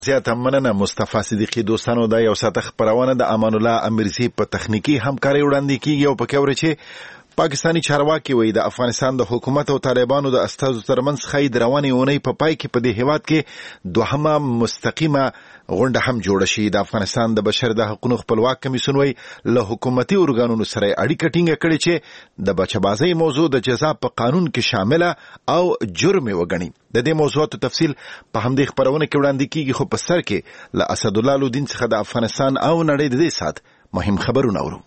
زیاته مننه مصطفی صدیقی. دوستانو دا یو ساعت خبرونه د امان الله امیرزی په تخنیکی همکاري وړاندې کیږي او په کوره چې پاکستانی چارواکي وایي د افغانستان د حکومت او طالبانو د استازو ترمنځ خید روانې اونۍ په پای کې په دې هیواد کې دوهمه مستقیمه غونډه هم جوړه شي. د افغانستان د بشر د حقوقو خپلواک کمیسیون وایي له حکومتي ارګانونو سره اړیکه ټینګه کړې چې د بچبازۍ موضوع د جزا په قانون کې شامله او جرم وګڼي. د دې موضوعاتو تفصیل په همدې خبرونه کې وړاندې کیږي، خو په سر کې له اسدالله لودین څخه د افغانستان او نړۍ د دې سات مهم خبرونه اورو.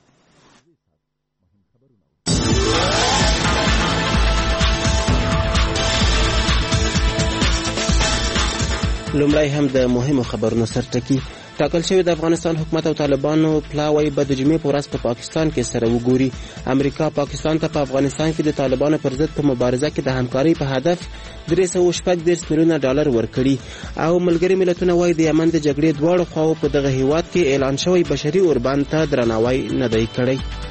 لومړی هم د مهمو خبرونو سرټکی. ټاکل شوی د افغانستان حکومت او طالبانو پلاوی به د جمعې په ورځ په پاکستان کې سره وګوري. امریکا پاکستان ته په افغانستان کې د طالبانو پر ضد په مبارزه کې د همکارۍ په هدف $340 میلیونه ورکړي او ملګري ملتونه وايي د یمن د جګړې دواړو خواو په دغه هیواد کې اعلان شوی بشري اوربند ته درناوی نه دی کړی.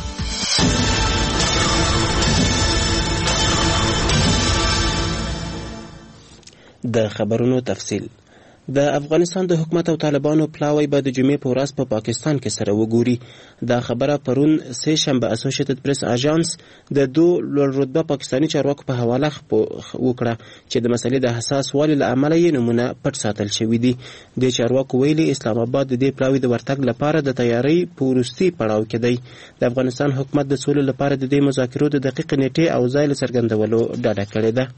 د خبرونو تفصیل. د افغانستان د حکومت او طالبانو پلاوی به د جمعې په ورځ په پاکستان کې سره وګوري. دا خبره پرون سه شنبه اسوسییټډ پریس اژانس د دوه لوړ رتبه پاکستانی چارواکو په حواله وکړه چې د مسلې د حساس والي له امله یې نمونه پټ ساتل شوی دي. د چارواکو ویلي اسلام آباد د دې پلاوی د ورتګ لپاره د تیاری په وروستي پړاو کې دی. د افغانستان حکومت د سولې لپاره د دې مذاکرو د دقیق نیټې او ځای له څرګندولو ډاډه کړې ده.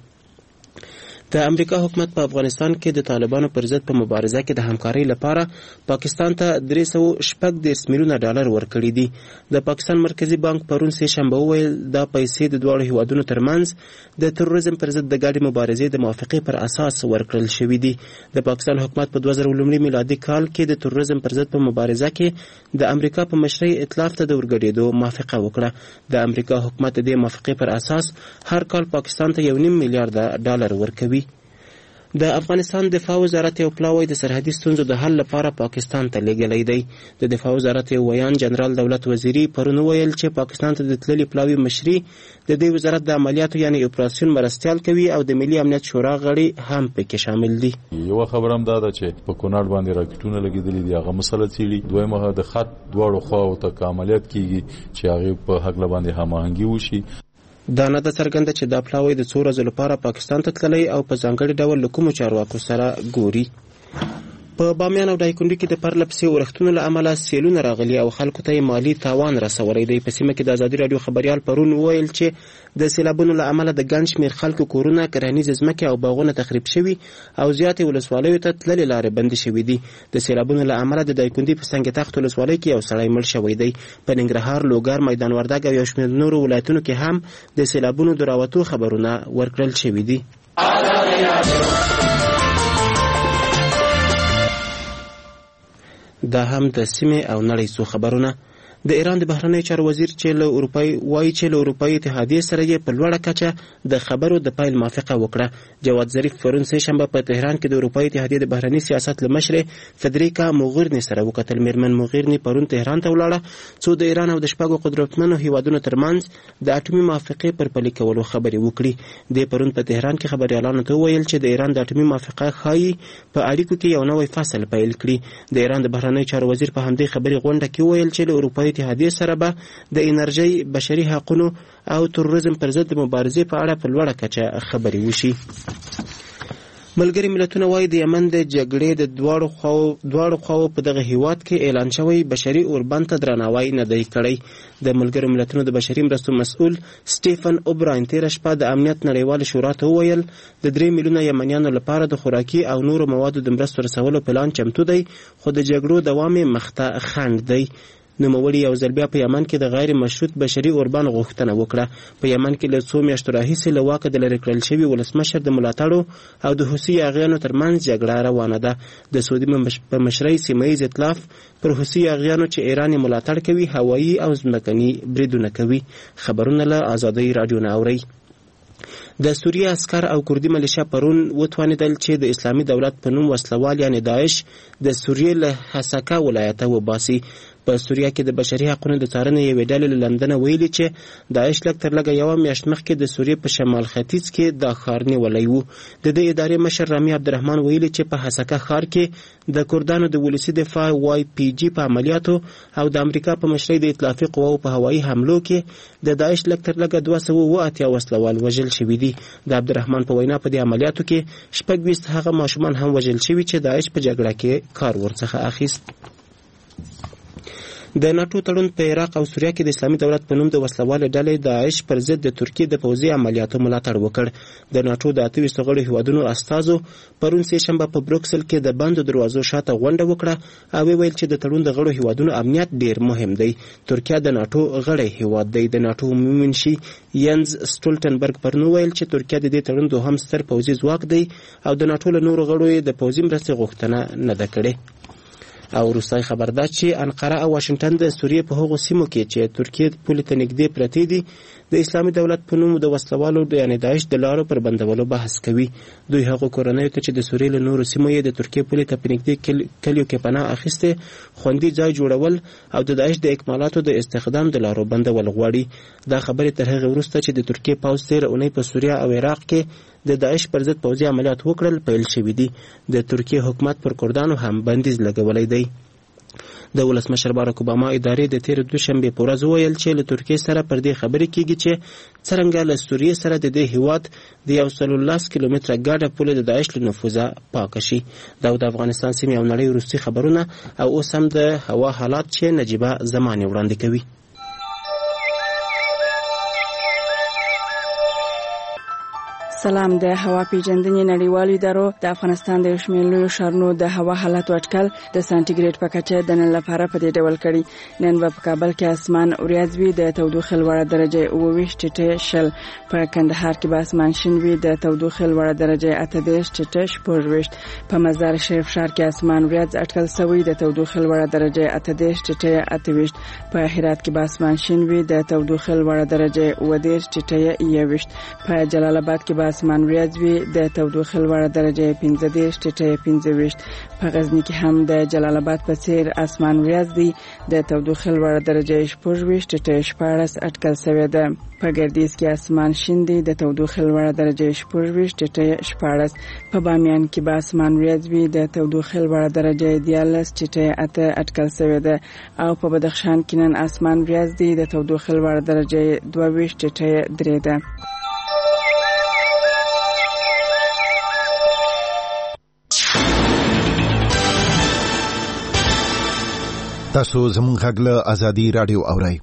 د امریکا حکومت په افغانستان کې د طالبانو پر ضد په مبارزه کې د همکارۍ لپاره پاکستان ته $340 میلیونه ورکړي دي. د پاکستان مرکزی بانک پرون سه شنبه وویل دا پیسې د دواړو هیوادونو ترمنځ د تروریزم پر ضد د ګډې مبارزې د موافقې پر اساس ورکړل شوي دي. د پاکستان حکومت په 2000 میلادي کال کې د تروریزم پر ضد په مبارزه کې د امریکا په مشرۍ ائتلاف ته د ورګډېدو موافقه وکړه. د امریکا حکومت د دې موافقې پر اساس هر کال پاکستان ته $1.5 میلیارډ ورکوي. د افغانستان دفاع وزارت یو پلاوی د سرحدي ستونزو د حل لپاره پاکستان ته لیږلی دی. د دفاع وزارت یو ویان جنرال دولت وزیری پرون ویل چې پاکستان ته د تللي پلاوی مشري د دې وزارت د عملیاتو یعنی اپراسیون مرستیال کوي او د ملي امنیت شورا غړي هم پکې شامل دي. یو خبر هم دا ده چې په کونړ باندې راکټونه لګیدلي دي، هغه مسله څیړي. دویمه د خط دواړو خواو ته عملیات کیږي چې هغه په حق باندې هماهنګي وشي. دا نه ده څرګنده چې دا پلاوی د څو ورځو لپاره پاکستان ته تللی او په ځانګړي ډول له کومو چارواکو سره ګوري. په بامیان او دایکنډي کې د پرله پسې اورښتونو له امله سیلونه راغلي او خلکو ته مالی تاوان رسولی دی. په سیمه کې د ازادي راډیو خبریال پرون وویل چې د سیلابونو له امله د ګڼ شمېر خلکو کورونه، کرهنیزې ځمکې او باغونه تخریب شوي او زیاتې ولسوالیو ته تللې لارې بندې شوي دي. د سیلابونو له امله د دایکنډي په سنګ تخت ولسوالۍ کې یو سړی مړ شوی دی. په ننګرهار، لوګر، میدان وردګ او یو شمېر نورو ولایتونو کې هم د سیلابونو د راوتو خبرونه ورکړل شوي دي. دا هم د سیمې او نړۍ څو خبرونه. د ایران د بهرنیو چارو وزیر چې له اروپایي اتحادیې سره یې په لوړه کچه د خبرو د پیل موافقه وکړه. جواد ظریف پرون سه شنبه په تهران کې د اروپایي اتحادیې د بهرني سیاست له مشرې فدریکا موغیرني سره وکتل. میرمن موغیرني پرون تهران ته ولاړه څو د ایران او د شپږو قدرتمنو هیوادونو ترمنځ د اټومي موافقې پر پلي کولو خبرې وکړي. د پرون په تهران کې خبريالانو ته ویل چې د ایران د اټومي موافقه ښایي په اړیکو کې یو نوی فصل پیل کړي. د ایران د بهرنیو چارو وزیر په همدې خبري غونډه کې ویل چې له اروپایي اتحادیې سره به د انرژي، بشري حقوقو او تروریزم پر ضد مبارزې په اړه په لوړه کچه خبرې وشي. ملګري ملتونه وايي د یمن د جګړې د دواړو خواو په دغه هیواد کې اعلان شوی بشري اوربند ته درناوی نه دی کړی. د ملګرو ملتونو د بشري مرستو مسؤل سټیفن اوبراین تېره شپه د امنیت نړیوال شورا ته وویل د 3 میلیونه یمنیانو لپاره د خوراکي او نورو موادو د مرستو رسولو پلان چمتو دی، خو د جګړو دوام یې مخته خنډ دی. نوموړي یو ځل بیا په یمن کې د غیر مشروط بشري اوربند غوښتنه وکړه. په یمن کې له څو میاشتو راهیسې له واکه د لرې کړل شوي ولسمشر د ملاتړو او د حوثي اغیانو ترمنځ جګړه روانه ده. د سعودي په مشرۍ سیمه ییز ائتلاف پر حوثي اغیانو چې ایران یې ملاتړ کوي هوایي او ځمکني بریدونه کوي. خبرونه له ازادۍ راډیو نه اورئ. د سوریه عسکر او کردي ملیشه پرون وتوانیدل چې د اسلامي دولت په نوم وسلوال یعنی داعش د سوریې له حسکه ولایته وباسي. په سوریه کې د بشري حقوقو د څارنې یوې ډلې له لندن ویلي چې داعش لږ تر لږه یوه میاشت مخکې د سوریې په شمال ختیځ کې دا ښار نیولی و. د دې ادارې مشر رامي عبدالرحمن ویلي چې په حسکه ښار کې د کردانو د ولسي دفاع وای پی جی په عملیاتو او د امریکا په مشرۍ د ائتلافي قواو په هوایي حملو کې د داعش لږ تر لږه 280 وسلوال وژل شوي دي. د عبدالرحمن په وینا په دې عملیاتو کې 26 هغه ماشومان هم وژل شوي چې داعش په جګړه کې کار ورڅخه اخیست. د ناتو تړون په عراق او سوریه کې د اسلامي دولت په نوم د وسلوال ډلې داعش پر ضد د ترکیې د پوځي عملیاتو ملاتړ وکړ. د ناتو د 28 غړو هیوادونو استازو پرون سه شنبه په بروکسل کې د بندو دروازو شاته غونډه وکړه او ویل چې د تړون د غړو هیوادونو امنیت ډیر مهم دی. ترکیه د ناتو غړی هیواد دی. د ناتو عمومي منشي ینز سټولټنبرګ پرون ویل چې ترکیه د دې تړون دوهم ستر پوځي ځواک دی او د ناتو له نورو غړو د پوځي مرستې غوښتنه نه ده کړې. او روسي خبر ده چې انقره او واشنگټن د سوریې په هغو سیمو کې چې ترکیې پولې ته نږدې پرتې دي د اسلامي دولت په نوم د وسلوالو یعنی داعش د لارو پر بندولو بحث کوي. دوی هغو کورنیو ته چې د سوریې له نورو سیمو یې د ترکیې پولې ته په نږدې کلیو کې پناه اخیستې خوندي ځای جوړول او د داعش د اکمالاتو د استخدام د لارو بندول غواړي. دا خبرې تر هغې وروسته چې د ترکیې پوځ تېره اونۍ په سوریه او عراق کې د داعش پر ضد پوځي عملیات وکړل پیل شوي دي. د ترکیې حکومت پر کردانو هم بندیز لګولی دی. د ولسمشر باراک اوباما ادارې د تیر دوشنبه په ورځ ویل چې له ترکیې سره پر دې خبرې کیږي چې څرنګه له سوریې سره د دې هیواد د 110 کیلومتره ګاډه پوله د داعش له نفوذه پاک شي. دا د افغانستان سیمې او نړۍ وروستي خبرونه او اوس هم د هوا حالات چې نجيبه زماني وړاندې کوي. سلام. د هوا پیژندنې نړیوالو ادارو د افغانستان د شمال لوی ښارونو د هوا حالت اټکل د سانتیګریډ په کچه د نن لپاره په دې ډول کړي. نن په کابل کې اسمان وریځ وي د تودوخې لوړه درجه 28 ټیټه شل. په کندهار کې به اسمان شین وي د تودوخې لوړه درجه 38 ټیټه شپږ. په مزار شریف ښار کې اسمان وریځ اټکل شوی د تودوخې لوړه درجه 38 ټیټه 28. په هرات کې به اسمان شین وي د تودوخې لوړه درجه 29 ټیټه 21. په جلال آباد کې اسمان وریځ وي د تودوخې لوړه درجه 15 ټیټه 25. په غزنی کې هم د جلال آباد په څیر اسمان وریځ دی د تودوخې لوړه درجه 14 ټیټه 14 اټکل شوی ده. په ګردیز کې اسمان شین دی د تودوخې لوړه درجه 14 ټیټه 14. په بامیان کې به اسمان وریځ وي د تودوخې لوړه درجه 14 ټیټه 8 اټکل شوی ده. او په بدخشان کې نن اسمان وریځ دی د تودوخې لوړه درجه 22 ټیټه 3 ده. تاسو زموږ غږ له ازادي رادیو اورئ.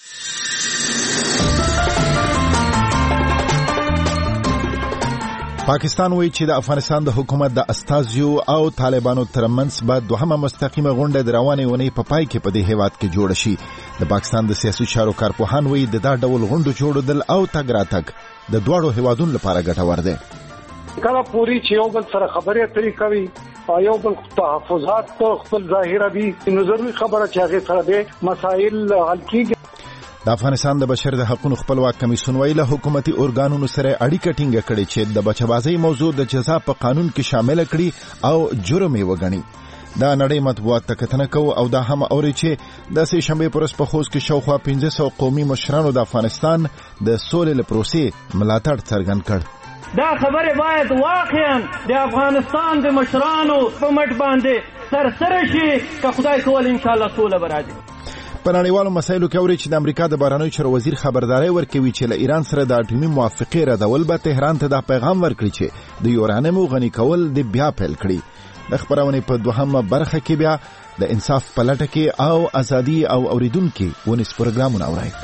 پاکستان وایي چې د افغانستان د حکومت د استازیو او طالبانو ترمنځ به دوهمه مستقیمه غونډه د روانې اونۍ په پای کې په دې هیواد کې جوړه شي. د پاکستان د سیاسي چارو کارپوهان وایي د دا ډول غونډو جوړېدل او تګ راتګ د دواړو هیوادونو لپاره ګټور دی. کله پوری چې یو بل سره خبرې اترې کوي یو بل تحفظات خپل ظاهره دي نو ضروري خبره چې هغه سره به مسائل حل کیږي. د افغانستان د بشر د حقوقو خپلواک کمیسیون ویله حکومتي ارګانونو سره اړیکه ټینګه کړې چې د بچبازۍ موضوع د جزا په قانون کې شامل کړي او جرم یې وګڼي. دا نړۍ مطبوعات ته کتنه کوي او دا هم اوري چې د سه شنبه پر ورځ په خوست کې شاوخوا 1500 قومي مشرانو د افغانستان د سولې لپروسې ملاتړ څرګند کړ. دا خبره باید واقعا د افغانستان د مشرانو په مټ باندې سرسره شي که خدای کول ان شاء الله سوله برادي. په نړیوالو مسایلو کې اوري چې د امریکا د بهرنیو چارو وزیر خبرداري ورکوي چې له ایران سره د اټومي موافقې ردول به تهران ته د پیغام ورکړي چې د یورانیم غني کول د بیا پیل کړي. د خبرونه په دوهمه برخه کې بیا د انصاف په لټه کې او ازادي او اوریدونکو ونس پروګرامونه اوري.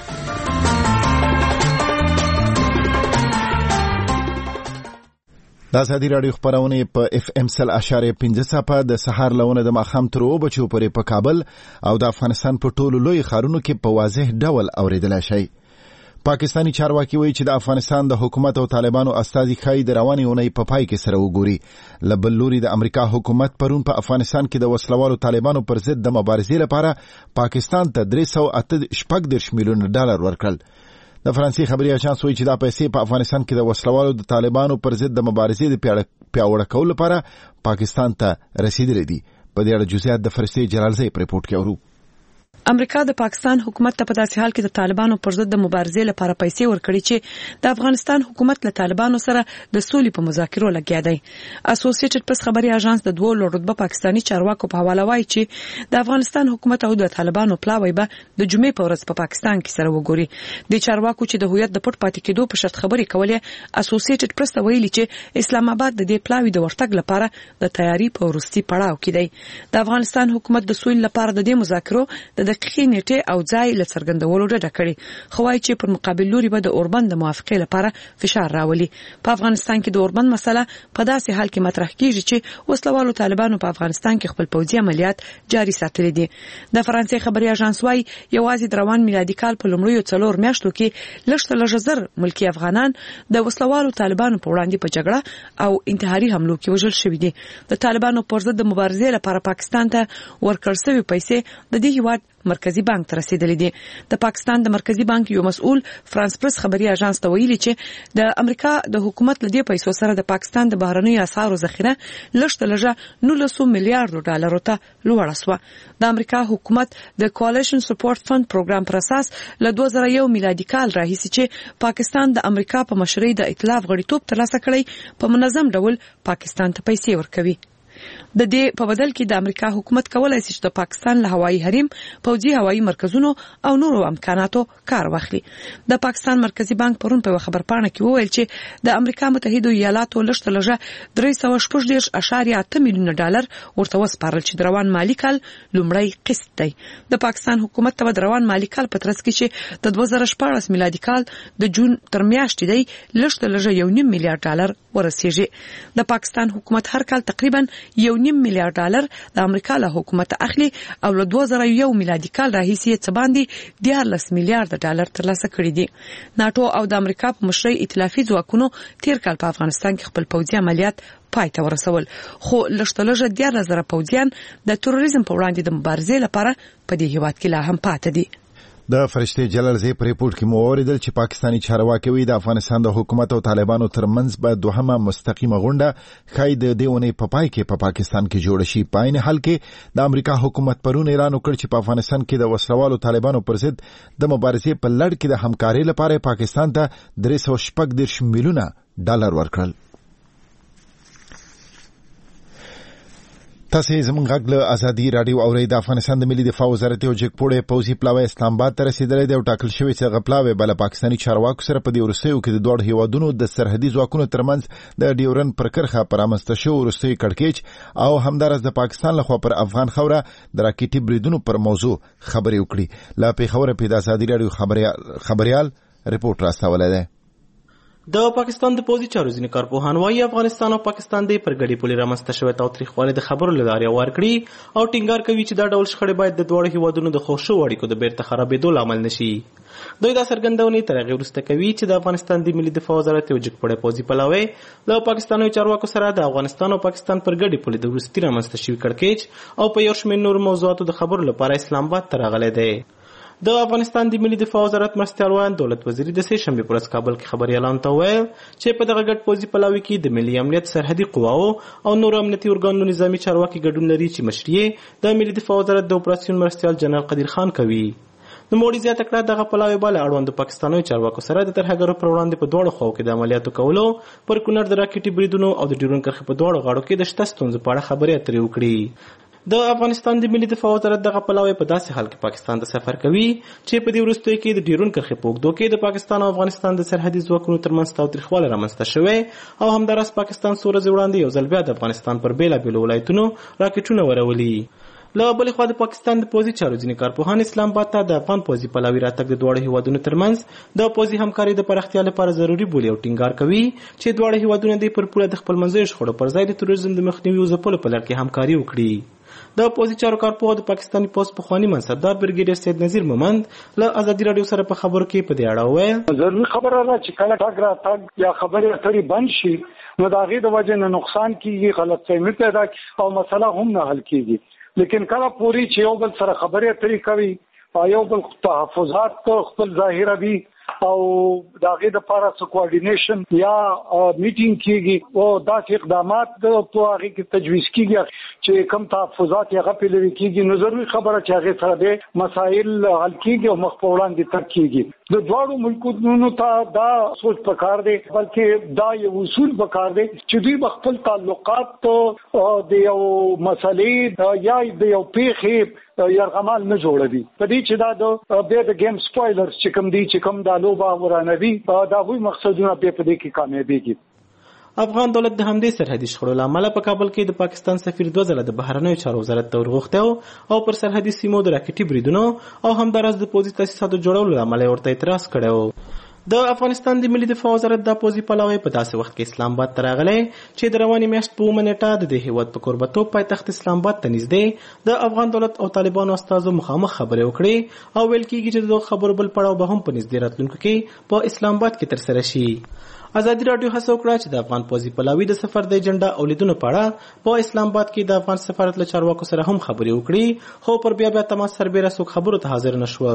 د ازادي رادیو خبرونه په اف ام 100.5 په د سهار لونه د ماخام تر 2 بجو پورې په کابل او د افغانستان په ټولو لوی ښارونو کې په واضح ډول اوریدل شي. پاکستانی چارواکي وایي چې د افغانستان د حکومت او طالبانو استازي خای د روانې اونۍ په پای کې سره وګوري. لبلوري د امریکا حکومت پرون په افغانستان کې د وسلوالو طالبانو پر ضد د مبارزې لپاره پاکستان ته $388 میلیون ورکړل. د فرانسې خبري اژانس وایي چې دا پیسې په افغانستان کې د وسلوالو د طالبانو پر ضد د مبارزې د پیاوړه کولو لپاره پاکستان ته رسیدلې دي. په دې اړه جزئیات د فرشتي جلالزی په ریپورت کې اورو. امریکا د پاکستان حکومت ته په داسې حال کې د طالبانو پر ضد د مبارزې لپاره پیسې ورکړي چې د افغانستان حکومت له طالبانو سره د سولې په مذاکرو لګیا دی. اسوسییټډ پریس خبري اژانس د دوه لوړ پاکستاني چارواکو په حواله وایي چې د افغانستان حکومت او د طالبانو پلاوی به د جمعې په ورځ په پاکستان کې سره وګوري. د چارواکو چې د هویت د پټ پاتې کېدو په شرط خبرې کولې، اسوسییټډ پریس ته ویلي چې اسلام آباد د دې پلاوی د ورتګ لپاره د تیاری په وروستي پړاو کې دی. د افغانستان حکومت د سولې لپاره د دې مذاکرو د دقیقې نیټه او ځای له څرګندولو ډډه کړې، خو وايي چې پر مقابل لوري به د اوربند د موافقې لپاره فشار راولي. په افغانستان کې د اوربند مسله په داسې حال کې مطرح کیږي چې وسلوالو طالبانو په افغانستان کې خپل پوځي عملیات جاري ساتلي دي. د فرانسې خبري اژانس وايي یوازې د روان میلادي کال په لومړیو 4 میاشتو کې لږ زر ملکی افغانان د وسلوالو طالبانو په وړاندې په جګړه او انتحاري حملو کې وژل شوي دي. د طالبانو پر ضد د مبارزې لپاره پاکستان ته ورکړل شوی پیسې د دې هیواد مرکزی بانک ته رسیدلې دي. د پاکستان د مرکزی بانک یو مسؤل فرانس پریس خبري اژانس ته ویلي چې د امریکا د حکومت له دې پیسو سره د پاکستان د بهرنیو اسعارو ذخیره لږ 19 میلیارډ ډالرو ته لوړه شوه. د امریکا حکومت د کوالېشن سپورټ فند پروګرام پر اساس له 2001 میلادي کال راهیسې چې پاکستان د امریکا په مشرۍ د ائتلاف غړیتوب ترلاسه کړی په منظم ډول پاکستان ته پیسې ورکوي. د دې په بدل کې د امریکا حکومت کولای شي چې د پاکستان له هوایي حریم، پوځي هوایي مرکزونو او نورو امکاناتو کار واخلي. د پاکستان مرکزی بانک پرون په خبرپاڼه کې وویل چې د امریکا متحده ایالاتو لږ 314.8 میلیونه ډالر ورته وسپارل چې د روان مالي کال لومړی قسط دی. د پاکستان حکومت ته د روان مالي کال په ترڅ کې چې د 2014 میلادي کال د جون تر میاشتې دی لږ 1.5 میلیارډ ډالر ورسیږي. د پاکستان حکومت هر کال تقریبا 1.5 میلیارډ ډالر د امریکا له حکومت اخلي او له 2001 میلادي کال راهیسې څه باندې 14 میلیارډ ډالر ترلاسه کړي دي. ناتو او د امریکا په مشرۍ ائتلافي ځواکونو تیر کال په افغانستان کې خپل پوځي عملیات پای ته ورسول، خو لږ 14,000 پوځیان د تروریزم په وړاندې د مبارزې لپاره په دې هیواد کې لا هم پاتې دي. د فرشتې جلال زی په ریپورت کې مو اوریدل چې پاکستانی چارواکي وی د افغانستان د حکومت او طالبانو ترمنځ به دوهمه مستقیمه غونډه خای د دیونه په پای کې په پاکستان کې جوړ شي. په عین حال کې د امریکا حکومت پرون اعلان وکړ چې په افغانستان کې د وسلوالو طالبانو پر ضد د مبارزې په لړ کې د همکارۍ لپاره پاکستان ته 314 میلیونه ډالر ورکړل. تاسو زموږ غږ له ازادي رادیو اورئ. د افغانستان د ملي دفاع وزارت یو جګپوړی پوځي پلاوی اسلام آباد ته رسیدلی دی او ټاکل شوی چې هغه پلاوی به له پاکستاني چارواکو سره په دې وروستیو کې د دواړو هیوادونو د سرحدي ځواکونو ترمنځ د ډیورن پر کرښه پر رامنځته شوي وروستیو کړکېچ او همداراز د پاکستان لخوا پر افغان خاوره د راکټي بریدونو پر موضوع خبرې وکړي. له پېښوره په د ازادي رادیو خبريال ریپورت راستولی دی. د پاکستان د پوځي چارو ځینې کارپوهان وايي افغانستان او پاکستان د پر ګډې پولې رامنځته شوی تاوتریخوالی د خبرو له لارې هوار کړي او ټینګار کوي چې دا ډول شخړې باید د دواړو هیوادونو د خوښو اړیکو د بیرته خرابېدو لامل نشي. دوی دا څرګندونې تر هغې وروسته کوي چې د افغانستان د ملي دفاع وزارت یو جګپوړی پوځي پلاوی له پاکستاني چارواکو سره د افغانستان او پاکستان پر ګډې پولې د وروستي رامنځته شوي کړکېچ او په یو شمېر نورو موضوعاتو د خبرو لپاره اسلام آباد ته راغلی دی. د افغانستان د ملي دفاع وزارت مرستیال دولت وزیر د سه شنبې پر ورځ کابل کې خبريالانو ته وویل چې په دغه ګډ پوځي پلاوي کې د ملي امنیت، سرحدي قواو او نور امنیتي ارګانونو نظامي چارواکي ګډون لري چې مشري د ملي دفاع وزارت د اپراسیون مرستیال جنرال قدیر خان کوي. نوموړي زیاته کړه دغه پلاوی به له اړوندو پاکستاني چارواکو سره د ترهګرو پر وړاندې په دواړو خواو کې د عملیاتو کولو، پر کونړ د راکټي بریدونو او د ډیورن کرښې په دواړو غاړو کې د شته ستونزو په اړه خبرې اترې وکړي. د افغانستان د ملي دفاع وزارت دغه پلاوی په داسې حال کې پاکستان ته سفر کوي چې په دې وروستیو کې د ډیورن کرښې په اوږدو کې د پاکستان او افغانستان د سرحدي ځواکونو ترمنځ تاوتریخوالی رامنځته شوی او همداراز پاکستان څو ورځې وړاندې یو ځل بیا د افغانستان پر بېلابېلو ولایتونو راکټونه ورولي. له بلې خوا د پاکستان د پوځي چارو ځینې کارپوهان اسلام آباد ته د افغان پوځي پلاوي راتګ د دواړو هیوادونو ترمنځ د پوځي همکارۍ د پراختیا لپاره ضروري بولي او ټینګار کوي چې دواړه هیوادونه د پر پوره د خپل منځي شخړو پر ځای د تروریزم د مخنیوي او ځپلو په لړ کې همکاري وکړي. د پوځي چارو کارپوه د پاکستاني پوځ پخواني منصبدار بریګیډیر سید نذیر مومند له ازادي رادیو سره په خبرو کې په دې اړه وویل ضروري خبره ده چې کله ټاګ را تاګ یا خبرې اترې بند شي نو د هغې د وجې نه نقصان کېږي، غلطفهمي پیدا کېږي او مسله هم نه حل کېږي. لیکن کله پوری چې یو بل سره خبرې اترې کوي او یو بل تحفظات خپل ظاهروي او داغه د لپاره څه کوارډینیشن یا میټینګ کیږي او داسې اقدامات په هغه کې تجویز کیږي چې کم تحفظات یا غفلت کیږي. نو ضروري خبره چې هغه سره د مسائل حل کیږي او مخ په وړاندې تر کیږي. د دواړو ملکونو ته دا سوچ پکار دی بلکې دا یو اصول پکار دی چې دوی خپل تعلقات د یو مسلې یا د یو پیښې یرغمال نه جوړوي. په دې چې دا د گیم سپویلرز چې کوم دي چې کوم د لوبا ورانوي دا وی مقصدونه په دې کې کامیابیږي. افغان دولت د همدې سرحدي شخړو لامل په کابل کې د پاکستان سفیر 2 ځله د بهرنیو چارو وزارت ته ورغوښته او پر سرحدي سیمو د راکټي بریدونو او همدارس د پوځي تاسیساتو جوړولو لامل ورته اعتراض کړو. د افغانستان د ملي دفاع وزارت د پوځي پلاوی په داسې وخت کې اسلام آباد ته راغلی چې د روانې میاشت په 9 نیټه د هیواد په کوربتوب پایتخت اسلام آباد ته نږدې د افغان دولت او طالبانو استازو مخامخ خبرې وکړې او ویل کېږي چې د خبرو بل پړاو به هم په نږدې راتلونکو کې په اسلام آباد کې ترسره شي. ازادي راډیو هڅه وکړه چې د افغان پوځي پلاوی د سفر د ایجنډا او لیدونو په اړه په اسلام آباد کې د افغان سفارت له چارواکو سره هم خبرې وکړي خو پر بیا تماس سربېره څوک خبرو ته حاضر نشو.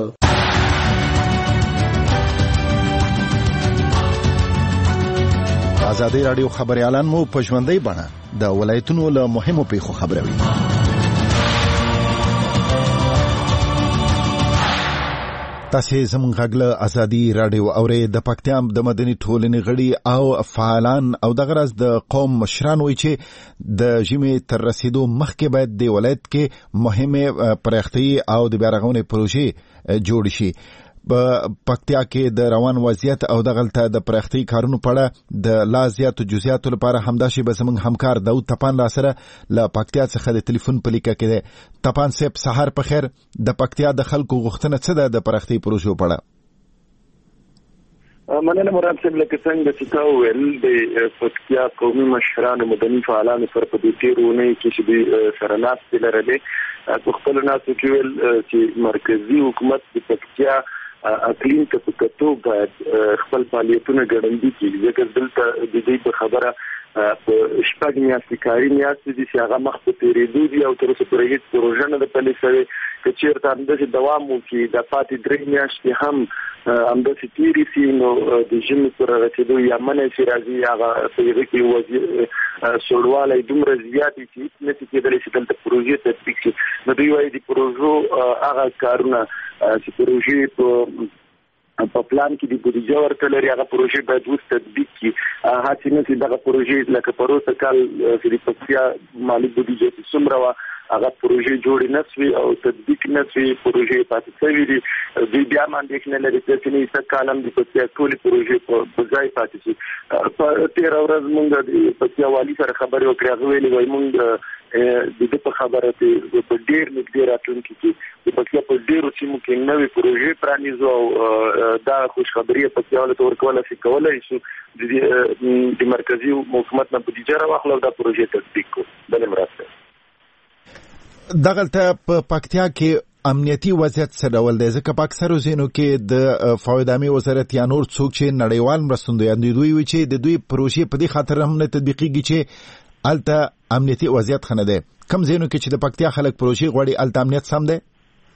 ازادي راډیو خبريالان مو په ژوندۍ بڼه د ولایتونو له مهمو پیښو خبروي. تاسو زموږ غږ ازادي راډیو اورئ. د پکتیا د مدني ټولنې غړي او فعالان او د غرض د قوم مشران وایي چې د ژمي تر رسیدو مخکې باید د ولایت کې مهمه پراختیايي او د بیارغونې پروژې جوړ شي. په پکتیا کې د روان وضعیت او د غلطه د پراختي کارونو په اړه د لا زیاتو جزئیاتو لپاره همداشي به زموږ همکار داود تپان لا سره له پکتیا څخه د ټلیفون په لیکه کې ده. تپان صاحب سحر په خیر. د پکتیا د خلکو غوښتنه څه ده د پراختي پروژو په اړه؟ مننه مراد صاحب، لکه څنګه چې تاسو ویل د پکتیا قومي مشرانو مدني فعالانو سره په دې تیرونه کې چې د سرناست لرلې په خپل ناس کې ویل چې مرکزی حکومت د پکتیا اقلیم ته په کتو باید خپل فعالیتونه ګړندي کړي ځکه دلته د دې په خبره په شپږ میاشتې کاري میاشتې دي چې هغه مخ په تېرېدو دي او تر اوسه پورې هېڅ پروژه نه ده پلې شوې. که چېرته همداسې دوام وکړي د پاتې 3 میاشتې هم همداسې تېرې شي نو د ژمي پر رسېدو یا منی چې راځي هغه په هغه کې سوړوالی دومره زیات وي چې هېڅ نشي کېدلی چې دلته پروژې تطبیق شي. نو دوی وایي د پروژو هغه کارونه چې پروژې په پلان کې د بودیجه ورته لري هغه پروژې باید اوس تطبیق کړي. هڅې نه چې دغه پروژې لکه پروسه کال چې د پکتیا مالي بودیجه چې څومره وه هغه پروژې جوړې نه شوې او تطبیق نه شوې، پروژې پاتې شوې دي. دوی بیا هم اندېښنه لري چې نه کال هم د پکتیا ټولې پروژې په ځای پاتې شي. په تېره ورځ موږ د پکتیا والي سره خبرې وکړې. هغه ویلي وایي موږ د دې په خبره ته په ډېر نږدې راتلونکي کې د پکتیا په ډېرو سیمو کې نوې پروژې پرانیزو او دا خوشخبري پکتیا ولې ورکوله چې کولای شو د مرکزي حکومت نه بودیجه راواخلو دا پروژې تطبیق کړو. بلې مرسته دغلته په پکتیا کې امنیتي وضعیت څه ډول دی؟ ځکه په اکثرو ځینو کې د فواد عامې وزارت یا نور څوک چې نړیوال مرستندویان دوی وایي چې د دوی پروژې په دې خاطر هم نه تطبیقېږي چې هلته امنیتي وضعیت ښه نه دی. کوم ځینو کې چې د پکتیا خلک پروژې غواړي هلته امنیت سم دی؟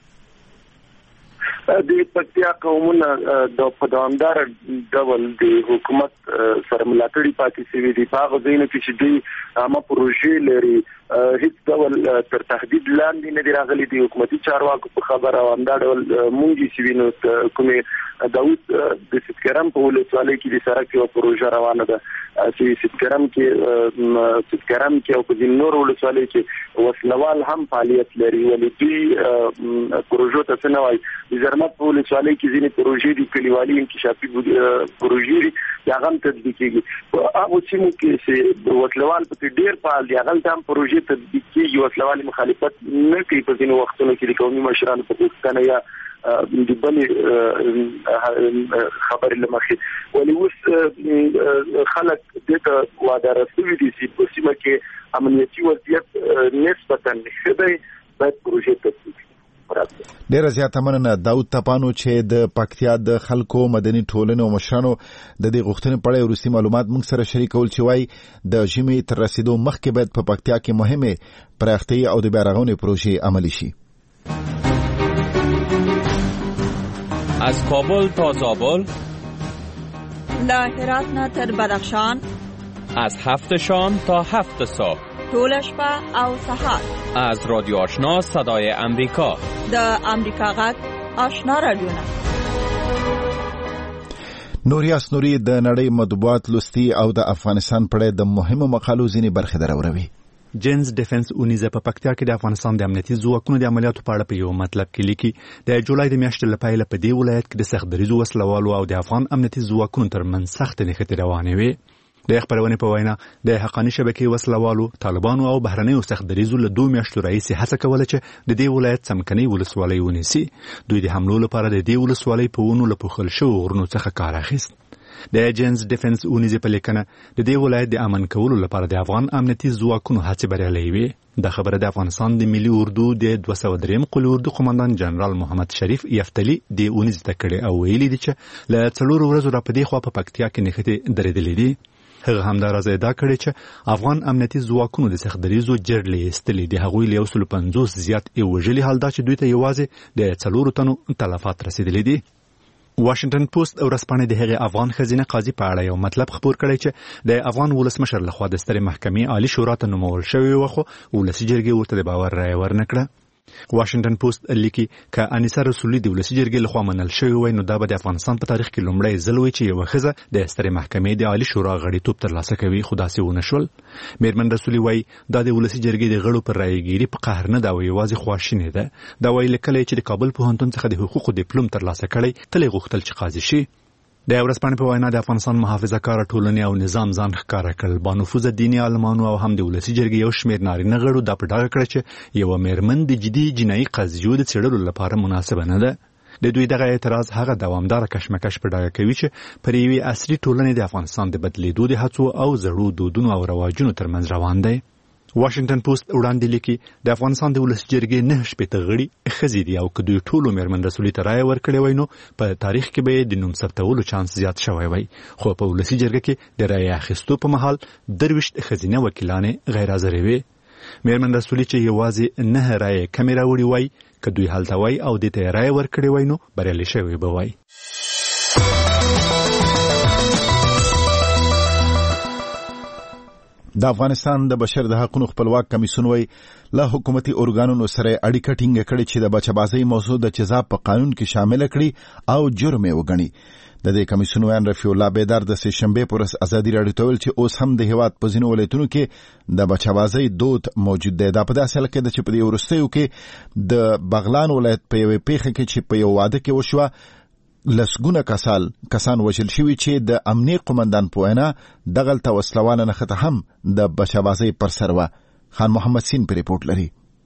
د پکتیا قومونه په دوامدار ډول د حکومت سره ملاتړي پاتې شوي دي. په هغه ځایونو کې چې دوی عامه پروژې لري هیڅ ډول تر تهدید لاندې نه دي راغلي د حکومتي چارواکو په خبره. او همدا ډول مونږ چې وینو کومې داود د سیدکرم په ولسوالۍ کې د سړک یوه پروژه روانه ده چې سیدکرم کې او په ځینو نورو ولسوالیو کې وسلوال هم فعالیت لري. ولې دوی پروژو ته څه نه وایي. د زرمت په ولسوالۍ کې ځینې پروژې دي کلیوالي انکشافي پروژې دي چې هغه هم تطبیقېږي. په هغو سیمو کې چې وسلوال پکې ډېر فعال دي هغه هم پروژې تطبیق کېږي. وسلوال مخالفت نه کوي په ځینو وختونو کې د قومي مشرانو په غوښتنه یا د بلې خبرې له مخې. ولې اوس خلک دې ته واداره شوي دي چې په سیمه کې امنیتي وضعیت نسبتاً ښه دی، باید پروژې تطبیق شي. ډیره زیاته مننه داود تپانو چې د پکتیا د خلکو مدني ټولنې او مشرانو د دې غوښتنې په اړه وروستي معلومات موږ سره شریکول چې وایي د ژمي تر رسیدو مخکې باید په پکتیا کې مهمې پراختیايي او د بیارغونې پروژې عملي شي. از کابل تا زابل له هرات نه تر بدخشان، از 7 شام تا 7 صبح، طول شپه او سهار. از رادیو آشنا صدای امریکا، د امریکا غږ آشنا رادیوونه. نوریاس نوري د نړۍ مطبوعات لوستي او د افغانستان په اړه د مهمو مقالو ځینې برخې دراوروي. جنز ډیفنس اونیزه په پکتیا کې د افغانستان د امنیتي ځواکونو د عملیاتو په اړه په یو مطلب کې لیکي د جولای د میاشتې لپاره په دې ولایت کې د سخت دریزو وسلوالو او د افغان امنیتي ځواکونو ترمنځ سخت نښتې روانې وي. د خبرونه په وینا د حقاني شبکې وسلوالو، طالبانو او بهرنیو سخت دریزو له 2 میاشتو راهیسې هڅه کوله چې د دې ولایت څمکنۍ ولسوالۍ ونیسي. دوی د حملو لپاره د دې ولسوالۍ په ونو له پوښل شوو غرونو څخه کار اخیست. د جنز ډیفنس اونیزه په لیکنه د دې ولایت د امن کولو لپاره د افغان امنیتي ځواکونو هڅې بریالۍ وي. د خبره د افغانستان د ملي اردو د 203 قول اردو قوماندان جنرال محمد شریف یفتلی د اونیزه تکړه او ویلي دي چې له 4 ورځې را پدې خوا په پکتیا کې نښتې درېدلې دي. هغه همدارز ادعا کړې چې افغان امنیتي ځواکونو د سخت دریزو جرړې ایستلې د هغوی له 150 زیات وژلي حال دا چې دوی ته یوازې د 4 تنو تلفات رسیدلې دي. واشنگټن پوسټ ورځپاڼه د هغې افغان ښځینه قاضي په اړه یو مطلب خپور کړی چې د افغان ولسمشر لخوا د سترې محکمې عالی شورا ته نومول شوی و، خو ولسي جرګې ورته د باور رایه ورنکړه. واشنگټن پوسټ لیکي که انیسه رسولي د ولسي جرګې لخوا منل شوی وای نو دا به د افغانستان په تاریخ کې لومړی ځل وي چې یوه ښځه د سترې محکمې د عالی شورا غړیتوب ترلاسه کوي، خو داسې ونه شول. میرمن رسولي وای دا د ولسي جرګې د غړو پر رایګیري په قهر نه دا یوازې خواشینې ده. دا وایي کله چې د کابل پوهنتون څخه د حقوقو ډیپلوم ترلاسه کړی تل یې غوښتل چې قاضي شي. د ورځپاڼې په وینا د افغانستان محافظه کار ټولنې او نظام ځان ښکاره کړل. بانفوذه دیني عالمانو او هم د ولسي جرګې یو شمېر نارینه غړو دا په ډاګه کړه چې یوه میرمن د جدي جنایي قضیو د څېړلو لپاره مناسبه نه ده. د دوی دغه اعتراض هغه دوامداره کشمکش په ډاګه کوي چې پر یوې عصري ټولنې د افغانستان د بدلېدو د هڅو او زړو دودونو او رواجونو ترمنځ روان دی. واشنگټن پوسټ وړاندې لیکي د افغانستان د ولسي جرګې 9 غړي ښځې دي او که دوی ټولو میرمن رسولي ته رایه ورکړې وای نو په تاریخ کې به د نوم ثبتولو چانس زیات شوی وای، خو په ولسي جرګه کې د رایه اخیستو په مهال 23 ښځینه وکیلانې غیر حاضرې وې. میرمن رسولي چې یوازې 9 رایې کمې راوړې وای، که دوی هلته وای او دې ته رایه ورکړې وای نو بریالي شوی به وای. د افغانستان د بشر د حقوقو خپلواک کمیسیون وای له حکومتي ارګانونو سره اړیکه ټینګه کړې چې د بچبازۍ موضوع د جزا په قانون کې شامل کړي او جرم یې وګڼي. د دې کمیسیون وایي رفیع الله بیدار د سه شنبه پر ازادي راډیو ته ویل چې اوس هم د هیواد په ځینو ولایتونو کې د بچبازۍ دود موجود دی. دا په داسې حال کې چې په دې وروستیو کې د بغلان ولایت په یوه پیښه کې چې په یو واده کې وشوه لسګونه کسان وژل شوي چې د امنیه قومندان په وینا دغلته وسلوانه نښته هم د بچبازۍ پر سر وه. خان محمد سین په ریپورټ لري.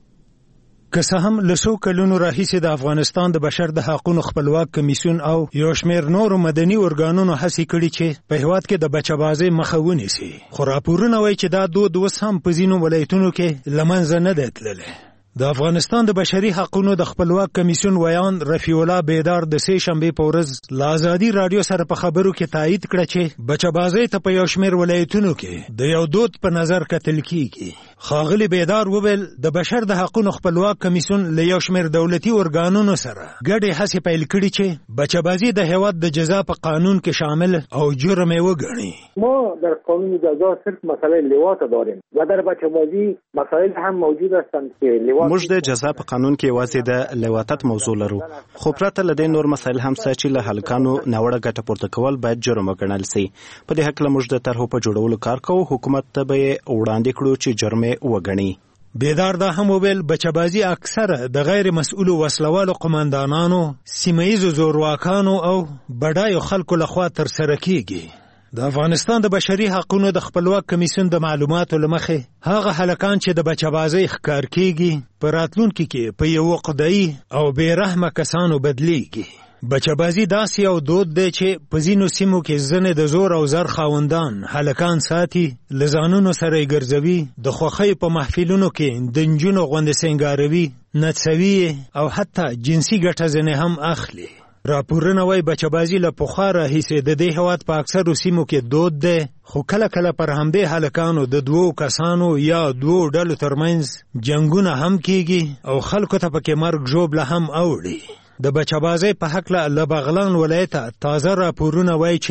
که څه هم له څو کلونو راهیسې د افغانستان د بشر د حقوقو خپلواک کمیسیون او یو شمېر نورو مدني ارګانونو هڅې کړي چې په هیواد کې د بچبازۍ مخه ونیسي، خو راپورونه وایي چې دا دود اوس هم په ځینو ولایتونو کې له منځه نه دی تللی. د افغانستان د بشري حقوقو د خپلواک کمیسیون ویان رفیع الله بیدار د سه شنبه په ورځ له ازادي راډیو سره په خبرو کې تایید کړ چې بچبازۍ ته په یو شمېر ولایتونو کې د یو دود په نظر کتل کیږي. ښاغلي بیدار وویل د بشر د حقوقو خپلواک کمیسیون له یو شمېر دولتي ارګانونو سره ګډې هڅې پیل کړي چې بچبازي د هیواد د جزا په قانون کې شامل او جرم یې وګڼي. ما در قانون جزا صرف مسئله لواط داریم و در بچبازی مسائل هم موجود هستند که موږ د جزا په قانون کې یوازې د لواطت موضوع لرو، خو پرته له دې نور مسایل هم شته چې له هلکانو ناوړه ګټه پورته کول باید جرم وګڼل شي. په دې هکله موږ د طرحو په جوړولو کار کوو، حکومت ته به یې وړاندې کړو چې جرم یې وګڼي. بیدار دا هم وویل بچبازي اکثره د غیر مسؤلو وسلوالو قماندانانو، سیمه ییزو زورواکانو او بډایو خلکو لخوا ترسره کیږي. د افغانستان د بشري حقوقو د خپلواک کمیسیون د معلوماتو له مخې هغه هلکان چې د بچبازۍ ښکار کیږي په راتلونکي کې په یو قدایي او بې رحمه کسانو بدلیږي. بچبازي داسې یو دود دی چې په ځینو سیمو کې ځینې د زور او زر خاوندان هلکان ساتي، له ځانونو سره یې ګرځوي، د خوښۍ په محفلونو کې د نجونو غوندې سینګاروي، نڅوي او حتی جنسي ګټه ځینې هم اخلي. راپورونه وایي بچبازي له پخوا راهیسې د دې هېواد په اکثرو سیمو کې دود دی، خو کله کله پر همدې هلکانو د 2 کسانو یا 2 ډلو ترمنځ جنګونه هم کیږي او خلکو ته پکې مرګ ژوبله هم اوړي. د بچبازۍ په هکله له بغلان ولایته تازه راپورونه وایي چې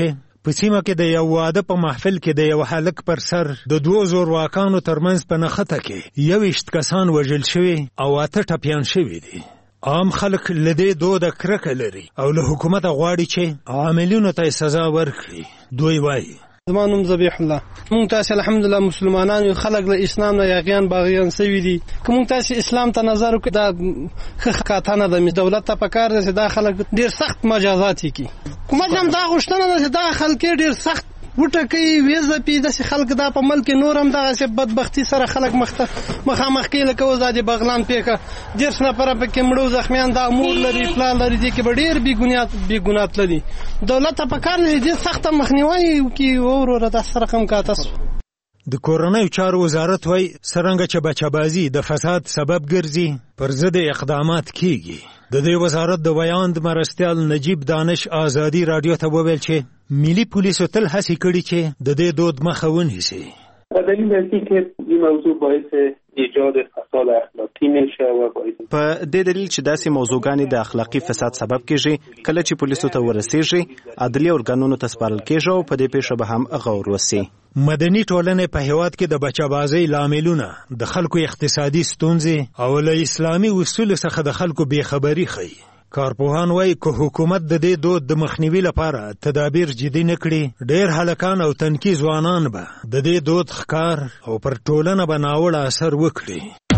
په سیمه کې د یو واده په محفل کې د یو هلک پر سر د 2 زورواکانو ترمنځ په نښته کې 21 کسان وژل شوي او 8 ټپیان شوي دي. عام خلک له دې دوده کرکه لري او له حکومت غواړي چې عاملینو ته سزا ورکړي. دوی وایي زما نوم ذبیح الله. مونږ تاسو الحمدلله مسلمانان یو، خلک له اسلام نه یاغیان باغیان سوي دي. که مونږ تاسو اسلام ته نظر وکړو دا ښه کاتانه د دولت ته پکار ده چې دا خلک ډیر سخت مجازات کوي. حکومت هم دا غوښتنه ده چې دا خلک ډیر سخت وټکي ویزه پی د خلک دا په ملک نور هم دغه بدبختی سره خلک مخامخ کې لکه وزاد بغلان پیکه جرس نه پر په کې مړو زخمیان دا امور لري پلان لري دي کې ډیر بی ګنات لري. دولت په کار نه دي سخت مخنیوي کی اوره د سره کم کاتس. د کورنۍ چارو وزارت وای سرنګ چې بچبازي د فساد سبب ګرځي پر ضد اقدامات کیږي. د دې وزارت د بیان د مرستیال نجیب دانش آزادی رادیو ته وویل چې ملي پولیسو تل هڅه کړې چې د دې دود مخه ونیسي. په دلیل کې این موضوع باعث ایجاد فساد اخلاقی میشه و باعث په دې دلیل چې داسې موضوعګانې د اخلاقی فساد سبب کیږي کله چې پولیسو ته ورسیږي عدلي ارګانونو ته سپارل کیږي او په دې پیښه به هم غور وسی. مدني ټولنې په هیواد کې د بچبازۍ لاملونه د خلکو اقتصادي ستونزې او له اسلامي اصولو څخه د خلکو بېخبري ښيي. کارپوهان وایي که حکومت د دې دود د مخنیوي لپاره تدابیر جدي نه کړي ډېر هلکان او تنکي ځوانان به د دې دود ښکار او پر ټولنه به ناوړه اثر وکړي.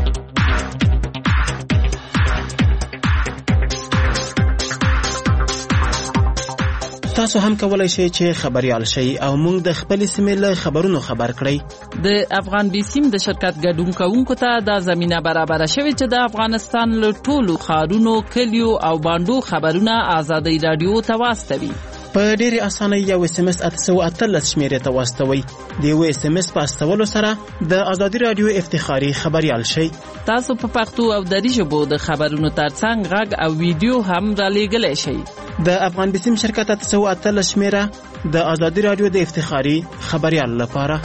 تاسو هم کولای شئ چې خبريال شئ او موږ د خپل سیمې له خبرونو خبر کړئ. د افغان بي سیم د شرکت ګډون کوونکو ته د زمينه برابر شوی چې د افغانستان له ټولو ښارونو کلیو او باندو خبرونه آزادۍ رادیو ته واستوي. په ډېرې اسانۍ یو SMS 813 شمیرې ته واستوئ. د یو SMS په استولو سره د آزادۍ رادیو افتخاري خبريال شئ. تاسو په پښتو او دری ژبو د خبرونو ترڅنګ غږ او ویډیو هم رالیږلی شئ. د افغان بي سیم شرکت 813 شمیره د آزادۍ رادیو د افتخاري خبريال لپاره.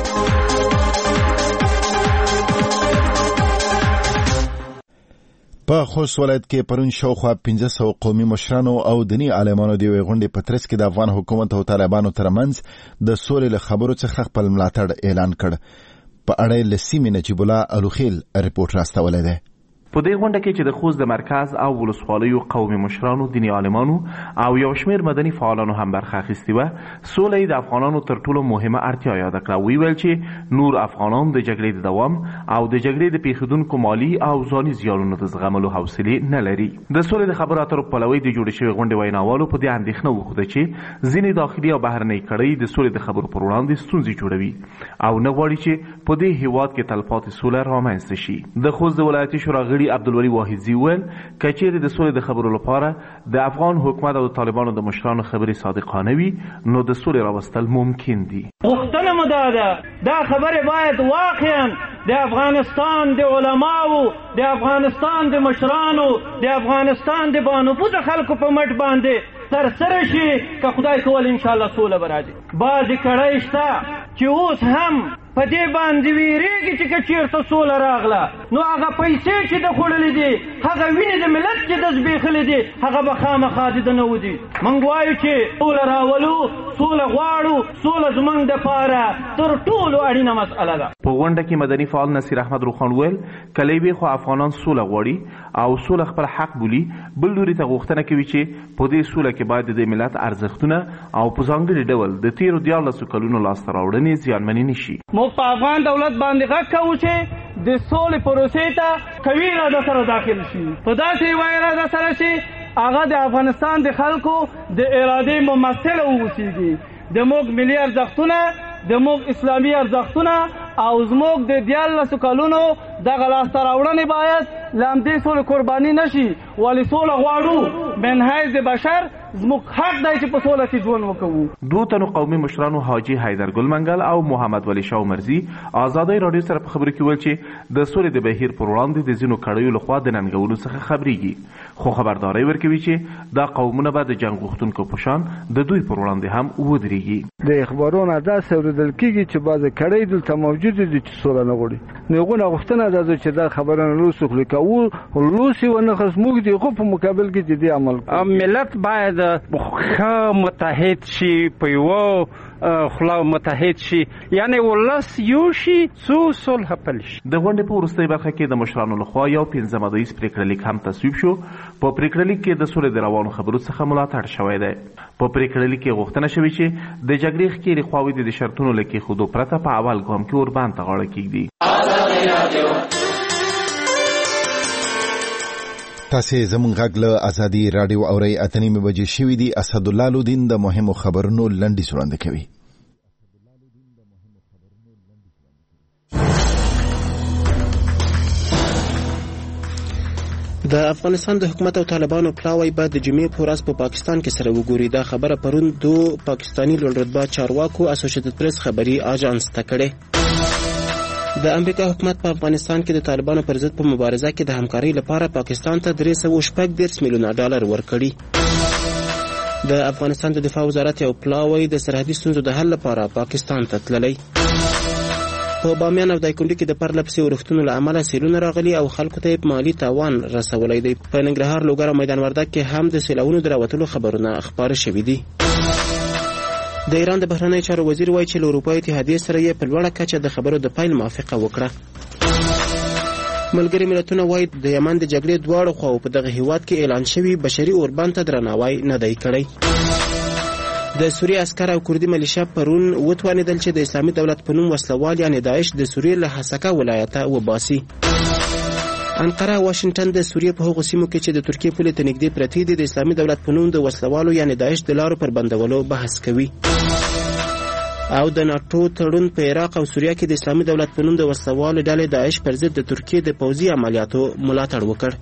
په خوست ولایت کې پرون شاوخوا 1500 قومي مشرانو او دیني عالمانو د یوې غونډې په ترڅ کې د افغان حکومت او طالبانو ترمنځ د سولې له خبرو څخه خپل ملاتړ اعلان کړ. په اړه له سیمې نجیب الله الوخیل رپورټ راستولی دی. په دې غونډه کې چې د خوست د مرکز او ولسوالیو قومي مشرانو دیني عالمانو او یو شمېر مدني فعالانو هم برخه اخیستې وه سوله یې د افغانانو تر ټولو مهمه اړتیا یاده کړه. ویل چې نور افغانان د جګړې د دوام او د جګړې د پیښېدونکو مالي او ځاني زیانونو د زغملو حوصلې نه لري. د سولې د خبرو اترو پلوي د جوړې شوې غونډې ویناوالو په دې اندېښنه وښوده چې ځینې داخلي او بهرنۍ کړۍ د سولې د خبرو پر وړاندې ستونزې جوړوي او نه غواړي چې په دې هېواد کې تلپاتې سوله رامنځته شي. د خوست د ولایتي شورا غړي عبدالولي واحدزي ویل که چیرې د سولې د خبرو لپاره د افغان حکومت او د طالبانو د مشرانو خبرې صادقانه وي نو د سولې راوستل ممکن دي. غوښتنه مو دا خبرې باید واقعا د افغانستان د علماو د افغانستان د مشرانو د افغانستان د بانفوذ خلکو په مټ باندې ترسره شي که خدای کول ان شاء الله سوله به راځي. بعضې کړۍ شته چې اوس هم په دې باندې ویریږي چې که چېرته سوله راغله نو هغه پیسې چې د خوړلې دي هغه وینې د ملت چې د زبېښلې دي هغه به خامخا د نه ودي. موږ وایو چې سوله راولو سوله غواړو سوله زموږ دپاره تر ټولو اړینه مسئله ده. په غونډه کې مدني فعال نصیر احمد روخان ویل که له یوې خوا افغانان سوله غواړي او سوله خپل حق بولي بل لوري ته غوښتنه کوي چې په دې سوله کې باید د ملت ارزښتونه او په ځانګړي ډول د تیرو 14 کلونو لاسته راوړنې زیانمنې نه شي. موږ په افغان دولت باندې غږ کوو چې د سولې پروسې ته قوي اراده سره داخل شي. په داسې یوه اراده سره چې هغه د افغانستان د خلکو د ارادې ممثله واوسیږي. د موږ ملي ارزښتونه د موږ اسلامي ارزښتونه او زموږ د 14 کلونو دغه لاسته راوړنې باید له همدې سولې قرباني نه شي. ولې سوله غواړو من حیث بشر زموږ حق دی چې په سوله کې ژوند وکړو. دوه تنو قومي مشرانو حاجي حیدر ګل منګل او محمد ولی شاه مرزي آزادۍ رادیو سره په خبرو کې ویل چې د سولې د بهیر پر وړاندې د ځینو کړیو لخوا د ننګولو څخه خبرېږي خو خبرداری ورکوي چې دا قومونه به د جنګ غوښتونکو په شان د دوی پر وړاندې هم ودرېږي. د اخبارونو داسې اورېدل کېږي چې بعضې کړۍ دلته موجودې دي چې سوله نه غواړي. نو هغونه غوښتنه ده چې دا خبره نه لوسخلی کوو لوسی ونه خصموږ دي خو په مقابل کې جدي عمل ملت باید ښه متحد شي په یو خلا متحد شي یعنی ولس یو شي څو صلح پلی شي. د غونډې په وروستۍ برخه کې د مشرانو لخوا یو 15 مادیز پریکړه لیک هم تصویب شو. په پریکړه لیک کې د سولې د روانو خبرو څخه ملاتړ شوی دی. په پریکړه لیک کې غوښتنه شوې چې د جګړې ښکېلې خواوې د شرطونو له کېښودو پرته په اول ګام کې ورباند ته غاړه کېږدي. تاسې زموږ غږ له ازادي راډیو اورئ. 8:30 بجې شوي دي. اسدالله لودین د مهمو خبرونو لنډیز وړاندې کوي. د افغانستان د حکومت او طالبانو پلاوی بعد د جمعې په ورځ په پاکستان کې سره وګوري. دا خبره پرون دو پاکستانی لوړرتبه چارواکو اسوسییټډ پریس خبري اژانس ته کړې. د امریکا حکومت په افغانستان کې د طالبانو پر ضد په مبارزه کې د همکارۍ لپاره پاکستان ته $314 میلیونه ورکړي. د افغانستان د دفاع وزارت یو پلاوی د سرحدي ستونزو د حل لپاره پاکستان ته تللی. په بامیان او دایکنډي کې د پرلپسې ورښتونو له امله سیلونه راغلي او خلکو ته مالی تاوان رسولی دی. په ننګرهار، لوګر او میدان وردګ کې هم د سیلاونو د راوتلو خبرونه خپاره شوي دي. د ایران د بهرنیو چارو وزیر وایي چې له اروپایي اتحادیې سره یې په لوړه کچه د خبرو د پیل موافقه وکړه. ملګري ملتونه وایي د یمن د جګړې دواړو خواو په دغه هیواد کې اعلان شوي بشري اوربند ته درناوی نه دی کړی. د سوریې عسکر او کردي ملیشه پرون وتوانېدل چې د اسلامي دولت په نوم وسلوال یعنی داعش د سوریې له حسکه ولایته وباسي. انقره او واشنگټن د سوریې په هغو سیمو کې چې د ترکیې پولې ته نږدې پرتې دي د اسلامي دولت په نوم د وسلوالو یعنی داعش د لارو پر بندولو بحث کوي. او د ناټو تړون په عراق او سوریه کې د اسلامي دولت په نوم د وسلوالو ډلې داعش پر ضد د ترکیې د پوځي عملیاتو ملاتړ وکړ.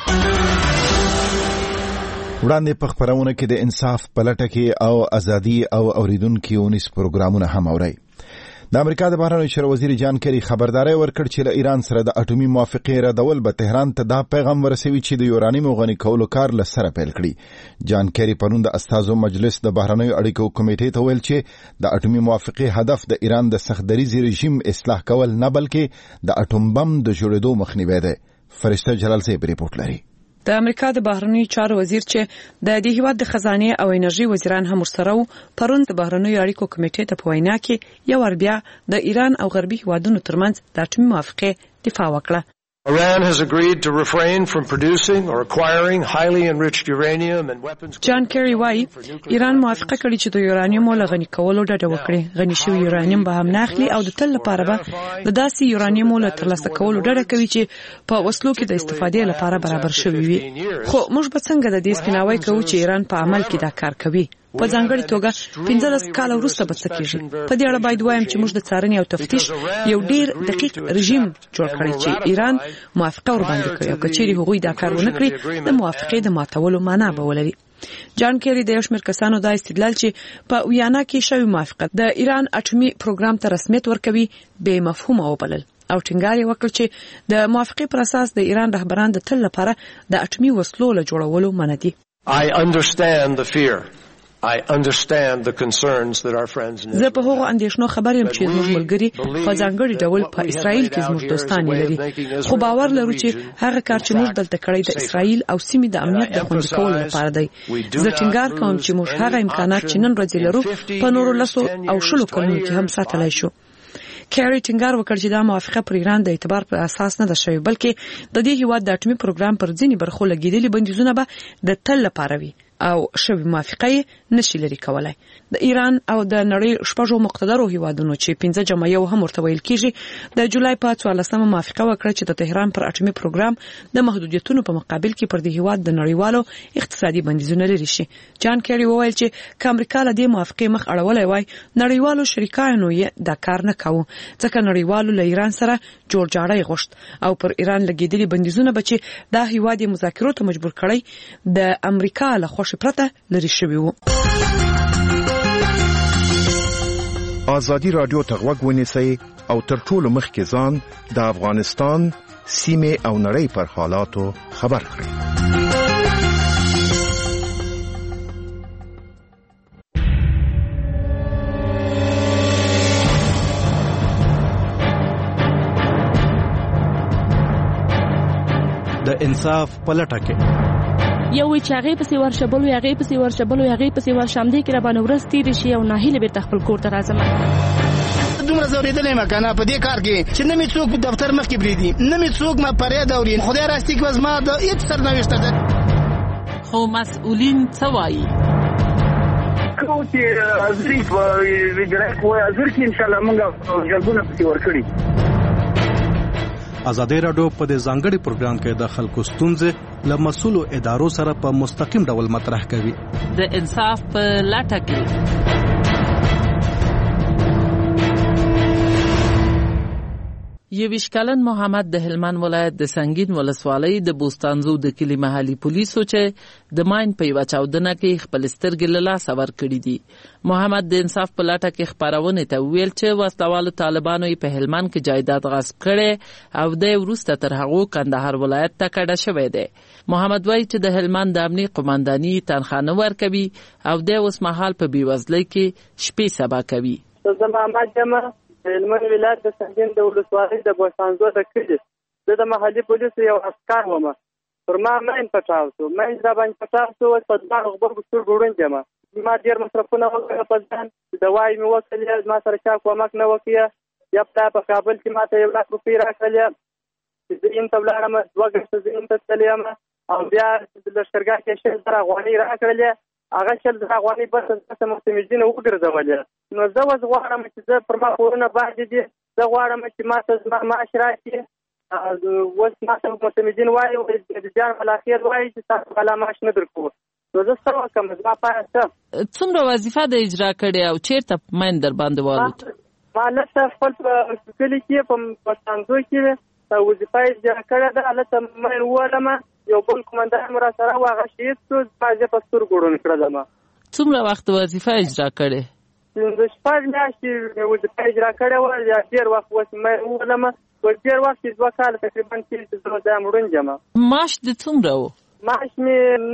وړاندې په خبرونه کې د انصاف پلټه کې او ازادي او اوریدونکو یونیس پروګرامونه هم اوري. د امریکا د بهرنیو چارو وزیر جان کری خبرداري ورکړ چې له ایران سره د اټومي موافقې ردول به تهران ته دا پیغام ورسوي چې د یورانیم غني کولو کار له سره پیل کړي. جان کری پرون د استازو مجلس د بهرنیو اړیکو کمیټې ته ویل چې د اټومي موافقې هدف د ایران د سختدریزي رژیم اصلاح کول نه بلکې د اټوم بم د جوړېدو مخنیوی دی. فرشته جلال صاحب ریپورت لري. د امریکا د بهرنیو چارو وزیر چې د دې هیواد د خزانه او انرژي وزیران هم ورسره پرون د بهرنیو اړیکو کمیټې ته په وینا کې یو ور بیا د ایران او غربي هیوادونو ترمنځ د اټومي موافقې دفاع وکړه. Iran has agreed to refrain from producing or acquiring highly enriched uranium and weapons. جان کری وايي ایران موافقه کړې چې د یورانیم له غني کولو ډډه وکړي. غني شوی یورانیم به هم ناخلي او د تل لپاره به د داسې یورانیم له ترلاسه کولو ډډه کوي چې په وسلو کې د استفادې لپاره برابر شوی وي. خو موږ به څنګه د دې سپیناوي کوو چې ایران په عمل کې دا کار کوي. په ځانګړي توګه 15 کال وروسته به څه کېږي. په دې اړه باید وایم چې موږ د څارنې او تفتیش یو ډیر دقیق رژیم جوړ کړی چې ایران موافقه ورباندې کوي او کچېری هغوی دا کار ونه کړي د موافقې د ماتولو معنا به ولري. جان کری د یو شمېر کسانو دا استدلال چې په ویانا کې شوی موافقت د ایران اټومي پروګرام ته رسمیت ورکوي به مفهوم وبلل او ټینګار وکړ چې د موافقې پر اساس د ایران رهبران د تل لپاره د اټومي وسلو له جوړولو منع دي. I understand the fear. I understand the concerns that our friends in زه په هغو اندېښنو خبر یم چې زموږ ملګري په ځانګړي ډول په اسرائیل کې زموږ دوستان لري. خو باور لرو چې هغه کار چې موږ دلته کړی د اسرائیل او سیمې د امنیت د خوندي کولو لپاره دی. زه ټینګار کوم چې موږ هغه امکانات چې نن ورځ لرو په نورو لسو او شلو کلونو کې هم ساتلای شو. کری ټینګار وکړ چې دا موافقه پر ایران د اعتبار پر اساس نه ده شوې بلکې د دې هیواد د اټومي پروګرام پر ځینې برخو لګیدلي بندیزونه به د تل لپاره وي او شوی موافقه نشي لري کولای. د ایران او د نړۍ شپږو مقتدرو هیوادونو چې 15 جمع یو هم ورته ویل کیږي د جولای په 14مه موافقه وکړه چې د تهران پر اټومي پروګرام د محدودیتونو په مقابل کې پر د هیواد د نړیوالو اقتصادي بندیزونه لري شي. جان کری وویل چې امریکا له دې موافقه مخ اړولای وای نړیوالو شریکانو یې دا کار نه کاوه ځکه نړیوالو له ایران سره جوړجاړی غوښت او پر ایران لګیدلي بندیزونه به چې دا هیواد مذاکرو ته مجبور کړی د امریکا له خوښ پرته لري شوی وو. ازادي رادیو ته غوږ ونیسئ او تر ټولو مخکې ځان د افغانستان سیمې او نړۍ پر حالاتو خبر کړئ. د انصاف په لټه کې یو چې هغه پسې ورشبلو هغه پسې ورشبلو هغه پسې ورشمدې کې را باندې ورځ تیر شي او ناهیله بیرته خپل کور ته راځم. دومره زوریدلې ما کنه په دې کار کې چې نه می څوک په دفتر مخ کې بریدي نه می څوک ما پرې دا ورین خدای راستي کې وزما د هیڅ سرنوشت ده. خو مسؤلین څه وایي؟ کوم چې ازری وګړي کوی ازر کې ان شاء الله موږ جلبونه پسې ورکړي. ازادي راډیو په دې ځانګړي پروګرام کې د خلکو ستونزې له مسؤلو ادارو سره په مستقیم ډول مطرح کوي. د انصاف په لټه کې یویش کلن محمد د هلمند ولایت د سنگین ولسوالۍ د بوستانزو د کلی محلي پولیسو چې د ماین په یوه چاودنه کې خپل سترګې له لاسه ورکړي دي. محمد د انصاف په لټه کې خپرونې ته وویل چې وسلوالو طالبانو یې په هلمند کې جایداد غصب کړی او دی وروسته تر هغو کندهار ولایت ته کډه شوی دی. محمد وایي چې د هلمند د امني قمانداني تنخواه نه ورکوي او دی اوس مهال په بېوزلۍ کې شپې سبا کوي. هلمند ولایت د سنگین د ولسوالۍ د بوستانزو د کلي زه د محلي پولیسو یو عسکر وم. پر ما ماین پټاو شو ماین را باندې پټاو شو په دغه غبرګو سترګو ړوند یم. ما ډېر مصرفونه وکړل په ځان دوای مې وکړلې ما سره چا کومک نه وکړه. یا په کابل کې ما ته 1 لک روپۍ راکړلې چې زه یم ته ولاړم 2 ګټه زه یم ته تللی یم او بیا د لښکرګاه کې 100,000 افغانۍ راکړلې. هغه 100,000 افغانۍ بس مستمجین وګرځولې. نو زه اوس غواړم چې زه پر ما کورونه باندې دي زه غواړم چې ما ته زما معاش راشي. اوس ما ته مستمجین وایي د جان بالاخیر وایي چې تاسو بلا معاش نه درکوو. نو زه څه وکړم زما پایه څه څومره وظیفه د اجرا کړې او چېرته ماین در باندې والوت؟ ما هلته خپل په کلي کې په بوستانزو کې وظیفه اجرا کړې ده. هلته ماین وولم یو بل قومندان مو را سره و هغه شهید شو زما زه په سترګو ړوند کړلم. څومره وخت وظیفه اجرا کړې؟ د 6 میاشتې وظیفه اجرا کړې وه. یا ډېر وخت اوس ماین وولم په ډېر وخت کې 2 کاله تقریبا کېږي چې زه دا ړوند یم. معاش دې څومره و؟ معاش مې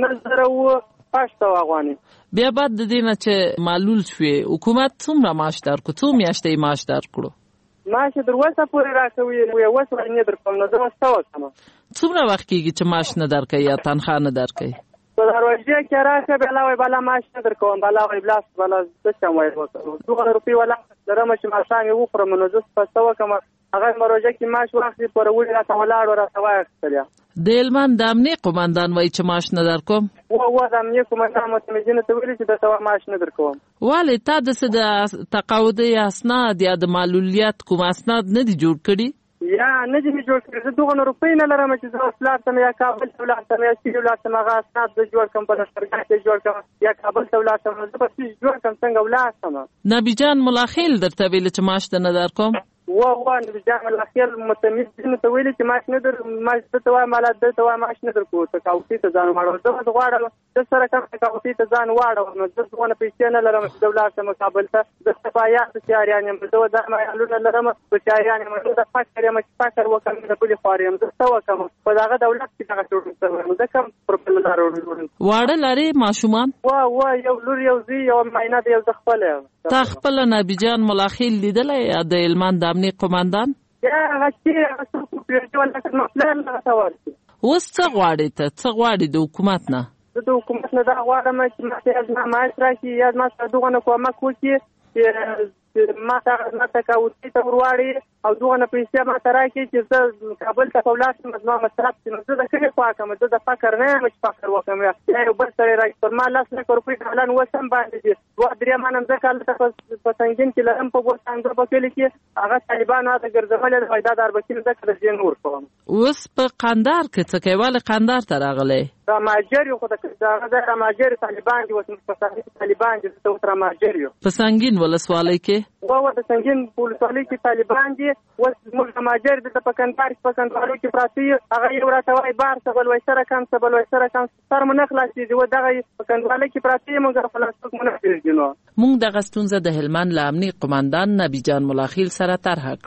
9,500 افغانۍ. بیا بعد د دې نه چې معلول شوې حکومت څومره معاش درکړو؟ څو میاشتې معاش درکړو؟ معاش تر اوسه پورې راکوي اوس ورنې درکوم. نو زه اوس څه وکړم؟ څومره وخت کېږي چې معاش نه درکوي یا تنخواه نه درکوي؟ په دروازې کې راکړه بلا وایي بلا معاش نه درکوم بلا وایي بلاس بلا څه چم وایي وکړم 2 روپۍ ولا لرم چې ماښام یې وخورم. نو زه څه وکړم هغه مروژه کې معاش واخلي پر وړي راته ولاړ و راته واخیستل. د هلمند د امني قماندان وایي چې معاش نه درکوم. د امني قماندان متمجنو ته ویلي چې درته معاش نه درکوم. ولې تا داسې د تقاعدي اسناد یا د معلولیت کوم اسناد نه دي جوړ کړي؟ یا نه دي مې جوړ کړي. زه 2 روپۍ نه لرم چې زه اوس لاړ شم یا کابل ته ولاړ شم یا سیلې ولاړ شم هغه اسناد زه جوړ کړم په لښکرګاه کې جوړ کړم یا کابل ته ولاړ شم. زه به جوړ کړم څنګه ولاړ شم؟ نبي جان ملاخیل درته ویل چې معاش ته نه درکوم؟ نبي جان ملاخیل متمجنو ته ویلي چې معاش نه در معاش ته وایي مالا دلته وایي معاش نه درکوو تقاعدي ته ځان واړوه. زه غواړم زه سره کوم تقاعدي ته ځان واړوم. نو زه څونه پیسې نه لرم چې زه ولاړ شم کابل ته. زه صفایان په چاریان یم زه دا معلومه لرم په چاریان یم زه د فکر یم چې فکر وکړم د بلې خوارې یم زه څه وکړم په دغه دولت کې دغه ټول زه کوم پر بل لار وړم. واړه لرې ماشومان؟ یو لور یو زوی یو معاینه د یو زه خپله یم. تا خپله نبي جان ملاخیل لیدلی یا د هلمند د امني قماندان؟ هغه چې څوک پرېږدي ولکه نو پلان راته ورکړي. اوس څه غواړې ته څه غواړې د حکومت نه؟ زه د حکومت نه دا غواړم چې ما ته زما معاش راکړي یا زما سره دغه نه کومک وکړي چې ما ته تقاعدي ته ورواړي او دغه پیسې ما ته راکړي چې زه کابل ته ولاړ شم زما مصرف شي. نو زه د کلي خوا کوم زه د فکر نه یم چې فکر وکړم یا یو بل سړی راکړي پر ما 10 روپۍ حالان اوس هم باندې دي 2-3 مانم زه کال ته په سنګین کې لرم په بوستانزو په کلي کې هغه طالبان هغه ګرځولې د فایده دار بکیل زه کله ځین ورکوم. اوس په قندهار کې څه کوي؟ ولې قندهار ته راغلی؟ راماجر یو خو د راماجر طالبان دي اوس په طالبان دي ته اوس راماجر یو په سنگین ولسوالۍ کې د سنگین ولسوالۍ کې طالبان دي. اوس موږ راماجر د په کندهار کې پراته هغه یو راته وایي بار څه بل وایي سره کم څه بل وایي سره کم سر مو نه خلاصېږي و دغه په کندهار کې پراته موږ خلاص کوو نه پېژنو. موږ دغه ستونزه د هلمند له امني قماندان نبي جان ملاخیل سره طرح کړه.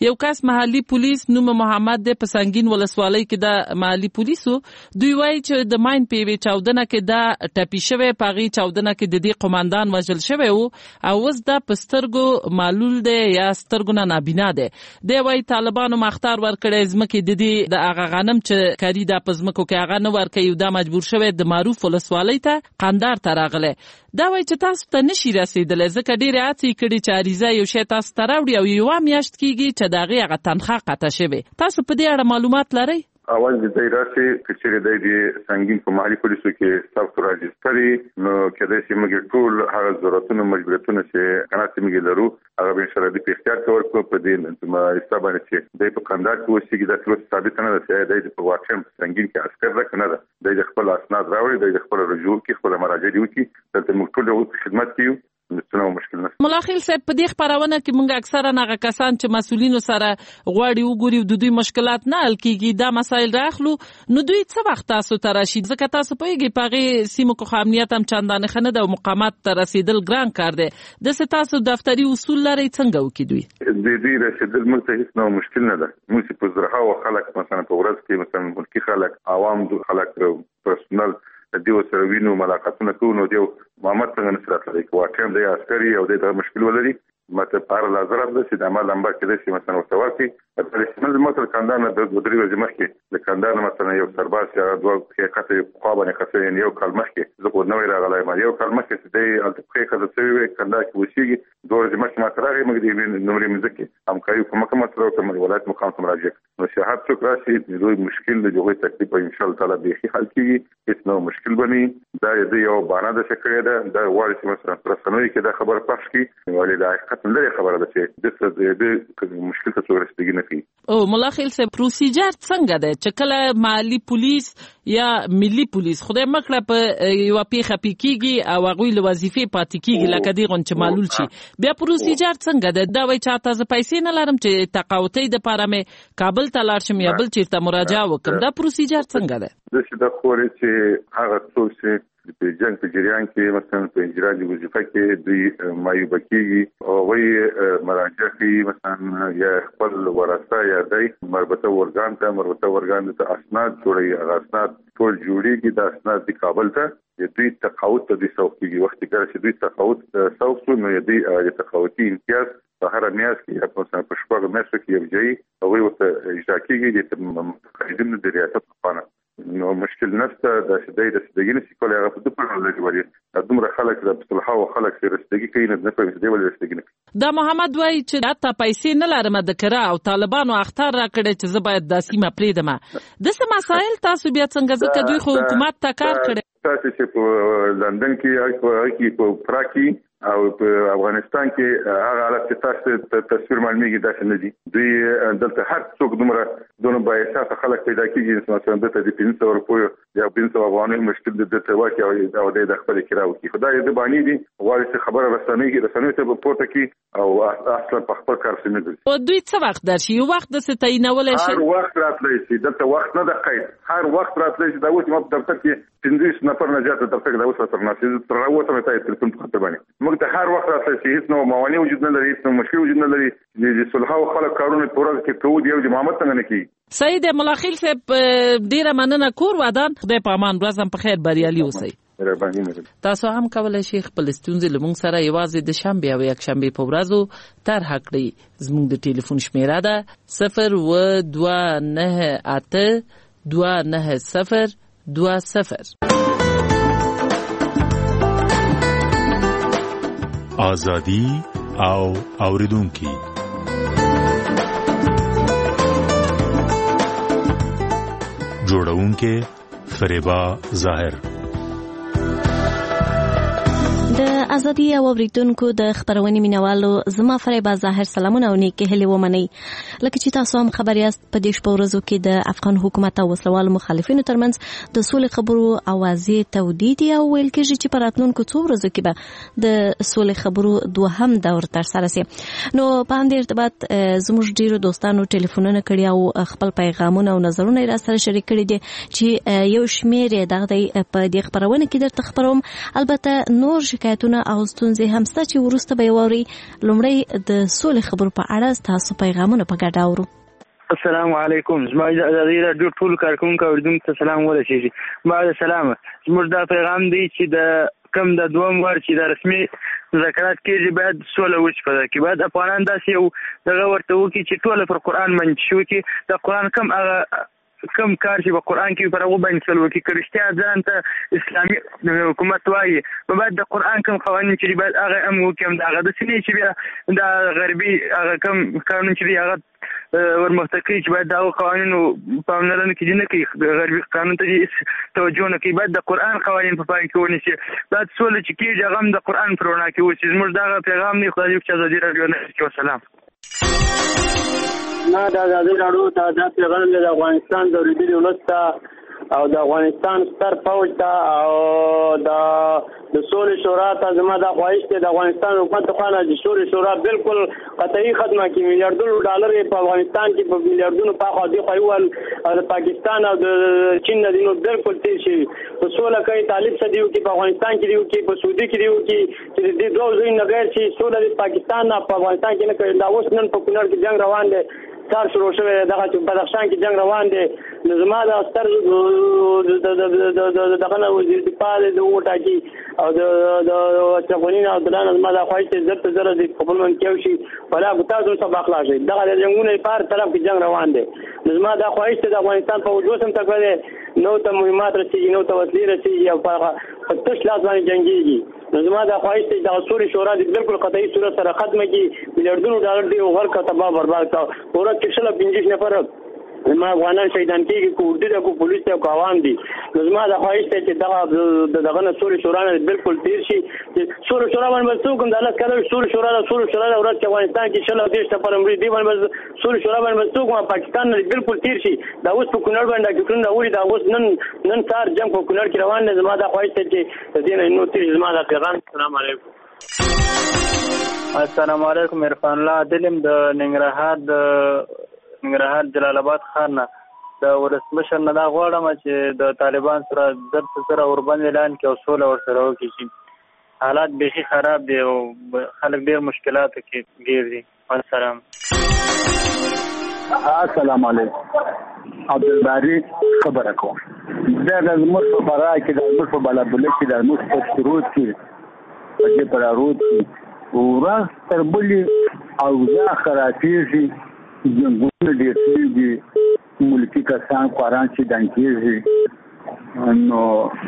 یو کس محلي پولیس نوم محمد د پسنګین ولسوالۍ کې د محلي پولیسو دوی وایي چې د ماین په چاودنه کې دا ټپي شوی پاغي چاودنه کې د دې قوماندان وژل شوی او اوس د پسترګو معلول دی یا سترګو نه نابینا دی. دی وایي طالبانو مختار ورکړی ځمکې د دې د هغه غنم چې کاری دا پزمکو کې هغه نه ورکوي دا مجبور شوی د معروف ولسوالۍ ته قندار ته راغلی. دا وایي چې تاسو ته نشي رسیدلی ځکه ډېرې هڅې کړي چې عریضه یو شی تاسو ته راوړي او یوه میاشت کېږي چې د هغې هغه تنخوا قطع شوې. تاسو په دې اړه معلومات لرئ؟ اول د دې راسي چې د سنگین په محلي پولیسو کې ثبت راځي نو کله چې موږ ټول هغه ضرورتونه مجبوریتونه چې کناستي موږ لرو هغه به شر د اختیار کول کو په دې ما حساب چې د په قندار کې وسی د ټول ثابت نه ده چې د په واقع سنگین کې عسكر راکنه ده د خپل اسناد راوړي د خپل رجوع کې خپل مراجعه دي چې د موږ ټول خدمت کوي. ملاخیل صاحب په دې خبرونه کې موږ اکثرا هغه کسان چې مسؤلینو سره غواړي وګوري د دوی مشکلات نه حل کیږي دا مسایل راخلو نو دوی څه وخت تاسو ته راشي ځکه تاسو پوهیږئ په هغې سیمو کې امنیت هم چندانې ښه نه ده او مقامات ته رسیدل ګران کار دی. داسې تاسو دفتري اصول لرئ څنګه وکړي دوی؟ د دې رسیدل موږ ته هیڅ نوع مشکل نه ده. موږ په زرهاوو خلک مثلا په ورځ کې مثلا ملکي خلک عوام خلک پرسونل دیو سره وینو ملاقاتونه کوو نو دیو محمد څنګه نصرت لري واقعا د عسکري او د مشکل ولري مته پر لازم ده چې د عمل لمبا کې د مثلا ورتوارتي په اسمن متر کاندان د درې ورځې مخکې د کاندان مثلا یو سرباز یا دوه حقیقت خو باندې خاصه یو کلمه کې زه کو نوې راغلی ما یو کلمه کې چې د الټکې کده څه کاندان کې وشيږي دوه ورځې مخکې ما ترغه موږ د نمرې مزکه همکاري په مکه مسله او ولایت مقام ته مراجعه نو شهادت څوک راشي د مشکل د جوړې تکلیف ان شاء الله تعالی به حل کیږي هیڅ نو مشکل بني دا یو بانه د شکرې ده دا وایي چې مثلا پرسنوي کې دا خبر پښ کی ولې دا حقیقت نه خبره ده چې د مشکل ته ورسېږي نه کی. او ملاخیل سے پروسیجر څنګه ده چې کله محلي پولیس یا ملي پولیس خدای مکړه په یو پیخه پکېږي او هغه له وظیفې پاتې کیږي لکه دی غون چې معلول شي بیا پروسیجر څنګه ده دا وایي چې تاسو پیسې نه لرم چې تقاوتي د پاره مې کابل ته لاړ شم یا بل چیرته مراجعه وکړم دا پروسیجر څنګه ده؟ د څه د خوري چې هغه څوک چې په جنگ په جریان کې مثلا په اجرا د وظیفه کې دوی مایوب کېږي او وایي مراجعه کوي مثلا یا خپل ورثه یا دای مربوطه ورګان ته اسناد جوړي هغه اسناد ټول جوړيږي د اسناد د کابل ته دوی تقاوت ته د سوقيږي وخت کې چې دوی تقاوت سوق نو دوی تقاوتي امتیاز په هر میاشت کې مثلا په شپږ میاشتو کې یو ځای او وي ورته اجرا کېږي د متقاعدینو د ریاست په نو مشکل نشته د شدې د سدګینې سیکول هغه په دغه ډول لري دومره خلک د صلحه او خلک سره رسېږي کوي نه په دې ول رسېږي. دا محمد وایي چې حتی پیسې نه لرم د کرا او طالبانو اختار راکړي چې زه باید د سیمه پریدم د څه مسایل تاسو بیا څنګه ځکه دوی خو حکومت ته کار کړي تاسو چې په لندن کې په پراکی او په افغانستان کې هغه حالت چې تاسو تصویر معلومیږي دا څنګه دي دوی دلته هر څوک دونه بایسات خلک پیدا کیږي مثلا د 300 روپیو یا 300 افغانۍ مشکل د تواکي او د خپل کراو کې خدای دې باندې دي غواړي خبره رسنۍ ته پورته کی او اصلا په خپل کار سمې دي او دوی څه وخت درشي یو وخت د ستاینول شي هر وخت راتلی شي دلته وخت نه د قید هر وخت راتلی شي دا اوس په دفتر کې 15 نفر نه زیات دفتر کې دا اوس تر ناسي تر راوته مې تاسو تلیفون په خاطر باندې موږ ته هر وخت راتلی شي هیڅ نو موانع وجود نه لري هیڅ نو مشکل وجود نه لري د صلح او خلک کارونه پوره کې کوو دی او د محمد څنګه نه کی سید ملاخیل صاحب ډیره مننه کور ودان خدای په امان ورځم په خیر بریالي اوسئ تاسو هم کولای شئ خپل ستونزې له موږ سره یوازې د شنبې او یکشنبې په ورځو طرح کړئ زموږ د ټلیفون شمیره ده 029829020 آزادی او اوریدونکي جوړونکي فریبا ظاهر د ازادي او اوریدونکو د خبرونې مینوالو زما فریبا ظاهر سلامونه او نیکه هلي ومني لکه چې تاسو هم خبر یاست په دې شپه ورځو کې د افغان حکومت او وسلوال مخالفینو ترمنځ د سولې خبرو اوازې تودید او ویل کېږي چې په راتلونکو څو ورځو کې به د سولې خبرو دوهم دور تر سره شي نو په همدې ارتباط زموږ ډیرو دوستانو ټلیفونونه کړي او خپل پیغامونه او نظرونه را سره شریک کړي دي چې یو شمیر دغه په دې خبرونه کې درته خبروم البته نور شکایتونه او ستونزې هم شته چې وروسته به یې واورئ. لومړی د سولې خبرو په اړه ستاسو پیغامونه په ګډه اورو. السلام علیکم. زما د ازادي راډیو ټول کارکونکو اوریدونکو ته سلام ورسیږي. بعد سلام زموږ دا پیغام دی چې د کم د دوم وار چې د رسمي مذاکرات کېږي باید سوله وشي په کې باید افغانان داسې یو دغه ورته وکړي چې ټول پر قرآن باندې شو کې د قرآن کم کار چې په قرآن کې پر هغه باندې سلو کې کرشتیا ځان ته اسلامي حکومت وایي نو باید د قرآن کم قوانین چې باید هغه هم وکړي هم د هغه داسې نه چې بیا د غربي هغه کم قانون چې دی هغه ورمخته کوي چې باید د هغو قوانینو پاملرنه کې نه کوي د غربي قانون ته توجه نه کوي باید د قرآن قوانین په پام کې ونیسي باید سوله چې کېږي هغه هم د قرآن په رڼا کې وشي. زموږ دغه پیغام دی. خدای دې چې ازادي راډیو نه وکړي. وسلام. ما د ازادي راډیو ته دا پیغام دی د افغانستان د اورېدلي ولس ته او د افغانستان ستر فوج ته او د سولې شورا ته زما دا خواهش دی د افغانستان حکومت خوا نه د سولې شورا بالکل قطعي ختمه کړي. میلیارډونو ډالر په افغانستان کې په میلیارډونو په خوا دی خو د پاکستان او د چین نه دینو بالکل تیر شي په سوله کوي طالب سدیو کې په افغانستان کې دیو کې په سعودي کې دیو کې چې د دوه ځای نه غیر شي سوله د پاکستان نه په افغانستان کې نه کوي. دا اوس نن په کونړ کې جنگ روان دی کار شروع شوی دغه چې بدخشان کې جنگ روان دی. نو زما د ستر دغه نه وزیر دفاع د وټاکي او د چغونین او دلانه زما د خواهش ته زرت زره د خپل من کې شي ولا تاسو سبا خلاص شي دغه د جنگونه په طرف کې جنگ روان دی. نو زما د خواهش ته د افغانستان په وجود سم تکړه نو ته مهمات رسیږي نو ته وسلې رسیږي او په تش لاس باندې جنگيږي. نو زما د خواهش ته د سولې شورا د بالکل قطعي صورت سره ختمه کی میلیارډونو ډالر دی او غر کا تباہ برباد کا پورا کښله 15 نفر ما افغانان شهیدان کېږي کو اردو د کو پولیس ته کو عوام دي. نو زما د خواهش ته چې دغه نه سولې شورا نه بالکل تیر شي. سولې شورا باندې څوک د الله کړو سولې شورا د ورځ افغانستان کې شله دیش ته پرمړي دی باندې سولې شورا باندې څوک پاکستان نه بالکل تیر شي. دا اوس په کونړ باندې کې څنګه وړي دا اوس نن کار جنگ په کونړ کې روان دی. زما د خواهش ته چې دین نو تیر زما د پیغام. السلام علیکم. السلام علیکم. عرفان الله دلم د ننګرهار جلال آباد ښار نه د ولسمشر نه دا غواړم چې د طالبان سره سره ورباندې اعلان کړي او سوله ورسره وکړي چې حالات بیخي خراب دي او خلک ډېر مشکلاتو کې ګیر دي. السلام. السلام علیکم. عبدالباری خبره کوم دا زموږ په فرا کې د زموږ په بلابله کې د زموږ په شروط کې په دې پر روت کې ورځ تر بلې اوضاع خرابېږي. جنګونه ډېر شوي دي ملکي کسان خواران چې دن کېږي نو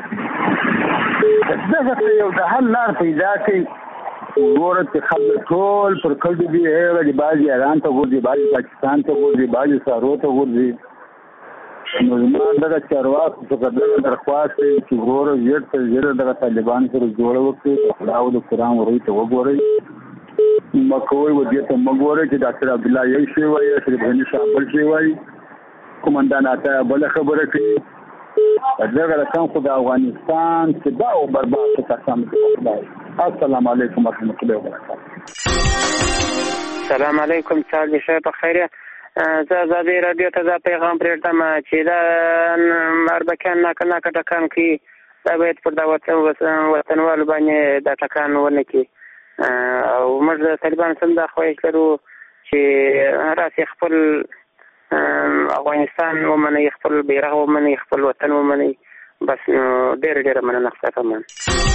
دغه ته یو د حل لار پیدا کړي. ګوره چې خلک ټول پر کلډو دي هغه د بعضې ایران ته غورځي بعضې پاکستان ته غورځي بعضې سارو ته غورځي. نو زما دغه چارواکو څخه دغه درخواست دی چې ګوره ژر تر ژره دغه طالبان سره جوړه وکړي د خدا او د قرآن ورۍ ته وګورئ مکوی ودیت مګوره چې ډاکټر عبد الله یې شی وایي اشرف غنی شامل شی وایي کومندان اته بل خبره کوي دغه رقم خو د افغانستان چې دا او برباد قسم کوي. السلام علیکم ورحمۃ اللہ وبرکاتہ. السلام علیکم. چال شه په خیره زه ازادي راډیو ته دا پیغام پرېږدم چې دا اربکیان نه ټکان کوي دا باید پر دا وطنوالو باندې دا ټکان ونه کړي او موږ د طالبان سره دا خواهش لرو چې راسي خپل افغانستان ومني خپل بیرغ ومني خپل وطن ومني بس ډېر مننه ستاسو.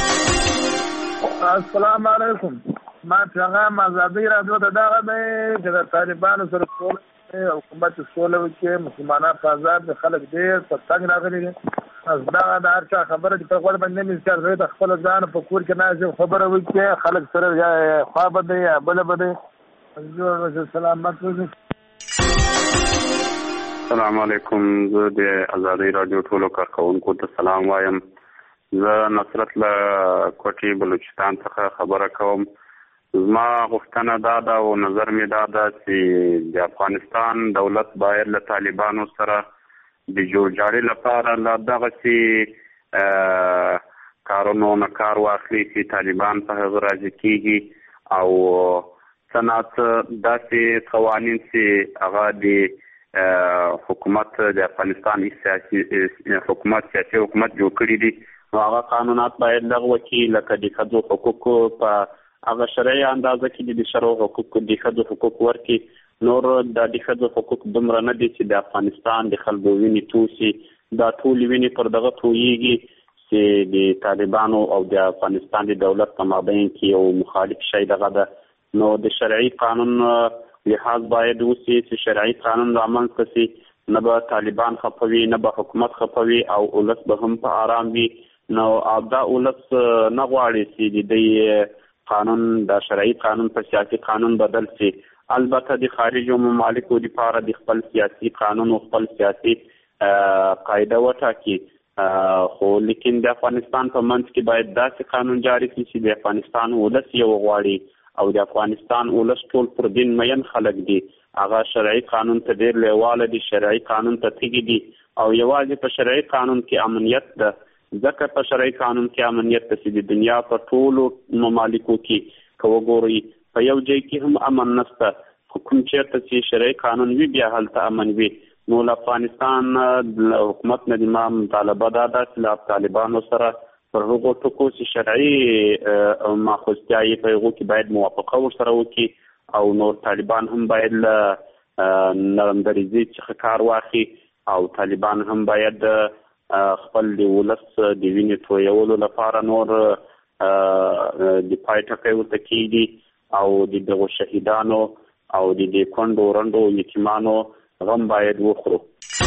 السلام علیکم. ما پیغام ازادي راډیو ته دا غواړم چې د طالبانو سره سوله حکومت سوله وکړي مسلمانان په آزاد خلک ډېر په تنګ راغلي دي. دا د هر چا خبره چې په غوړ باندې مې ځکه د خپل ځان په کور کې نه خبره وکړي خلک سره یا خوا بده یا بل بده. السلام علیکم. زه د ازادي راډیو ټولو کارکونکو ته سلام وایم. زه نصرت له کوټي بلوچستان څخه خبره کوم. زما غوښتنه دا ده او نظر مې دا ده چې د افغانستان دولت باید له طالبانو سره د جوړجاړي لپاره لا دغسې کارونو نه کار واخلي چې طالبان په هغه راضي کېږي او صنعت داسې قوانین چې هغه د حکومت د افغانستان سیاسي حکومت جوړ کړي دي نو هغه قانونات باید لغوه کړي، لکه د ښځو حقوق په هغه شرعي اندازه کې د شرعو حقوق د ښځو حقوق ورکړي. نور د ښځو حقوق دومره نه دي چې د افغانستان د خلکو وینې توسي، دا ټول وینې پر دغه تویږي چې د طالبانو او د افغانستان د دولت په مابین کې یو مخالف شی دغه ده. نو د شرعي قانون لحاظ باید وشي چې شرعي قانون رامنځته شي، نه به طالبان خفوي نه به حکومت خفوي او ولس به هم په آرام وي. نو دا ولس نه غواړي چې د دې قانون د شرعي قانون په سیاسي قانون بدل شي. البته د خارجو ممالکو لپاره د خپل سیاسي قانون او خپل سیاسي قاعده وټاکي، خو لیکن د افغانستان په منځ کې باید داسې قانون جاری شي چې د افغانستان ولس یې وغواړي او د افغانستان ولس ټول پر دین مین خلک دي. هغه شرعي قانون ته ډېر لیواله دي، شرعي قانون ته تیږي دي او یوازې په شرعي قانون کې امنیت ده. ځکه په شرعي قانون کې امنیت ده چې د دنیا په ټولو ممالکو کې که وګورئ په یو ځای کې هم امن نشته. کوم چېرته چې شرعي قانون وي بیا هلته امن وي. نو له افغانستان له حکومت نه د ما مطالبه دا ده چې له طالبانو سره پر هغو ټکو چې شرعي ماخذتیا یې په هغو کې باید موافقه ورسره وکړي او نور طالبان هم باید له نرمدریزۍ څخه کار واخلي او طالبان هم باید خپل د ولس د وینې تویولو لپاره نور د پای ټکی ورته کېږدي او د دغو شهیدانو او د دې کونډو ورنډو یتیمانو غم باید وخورو.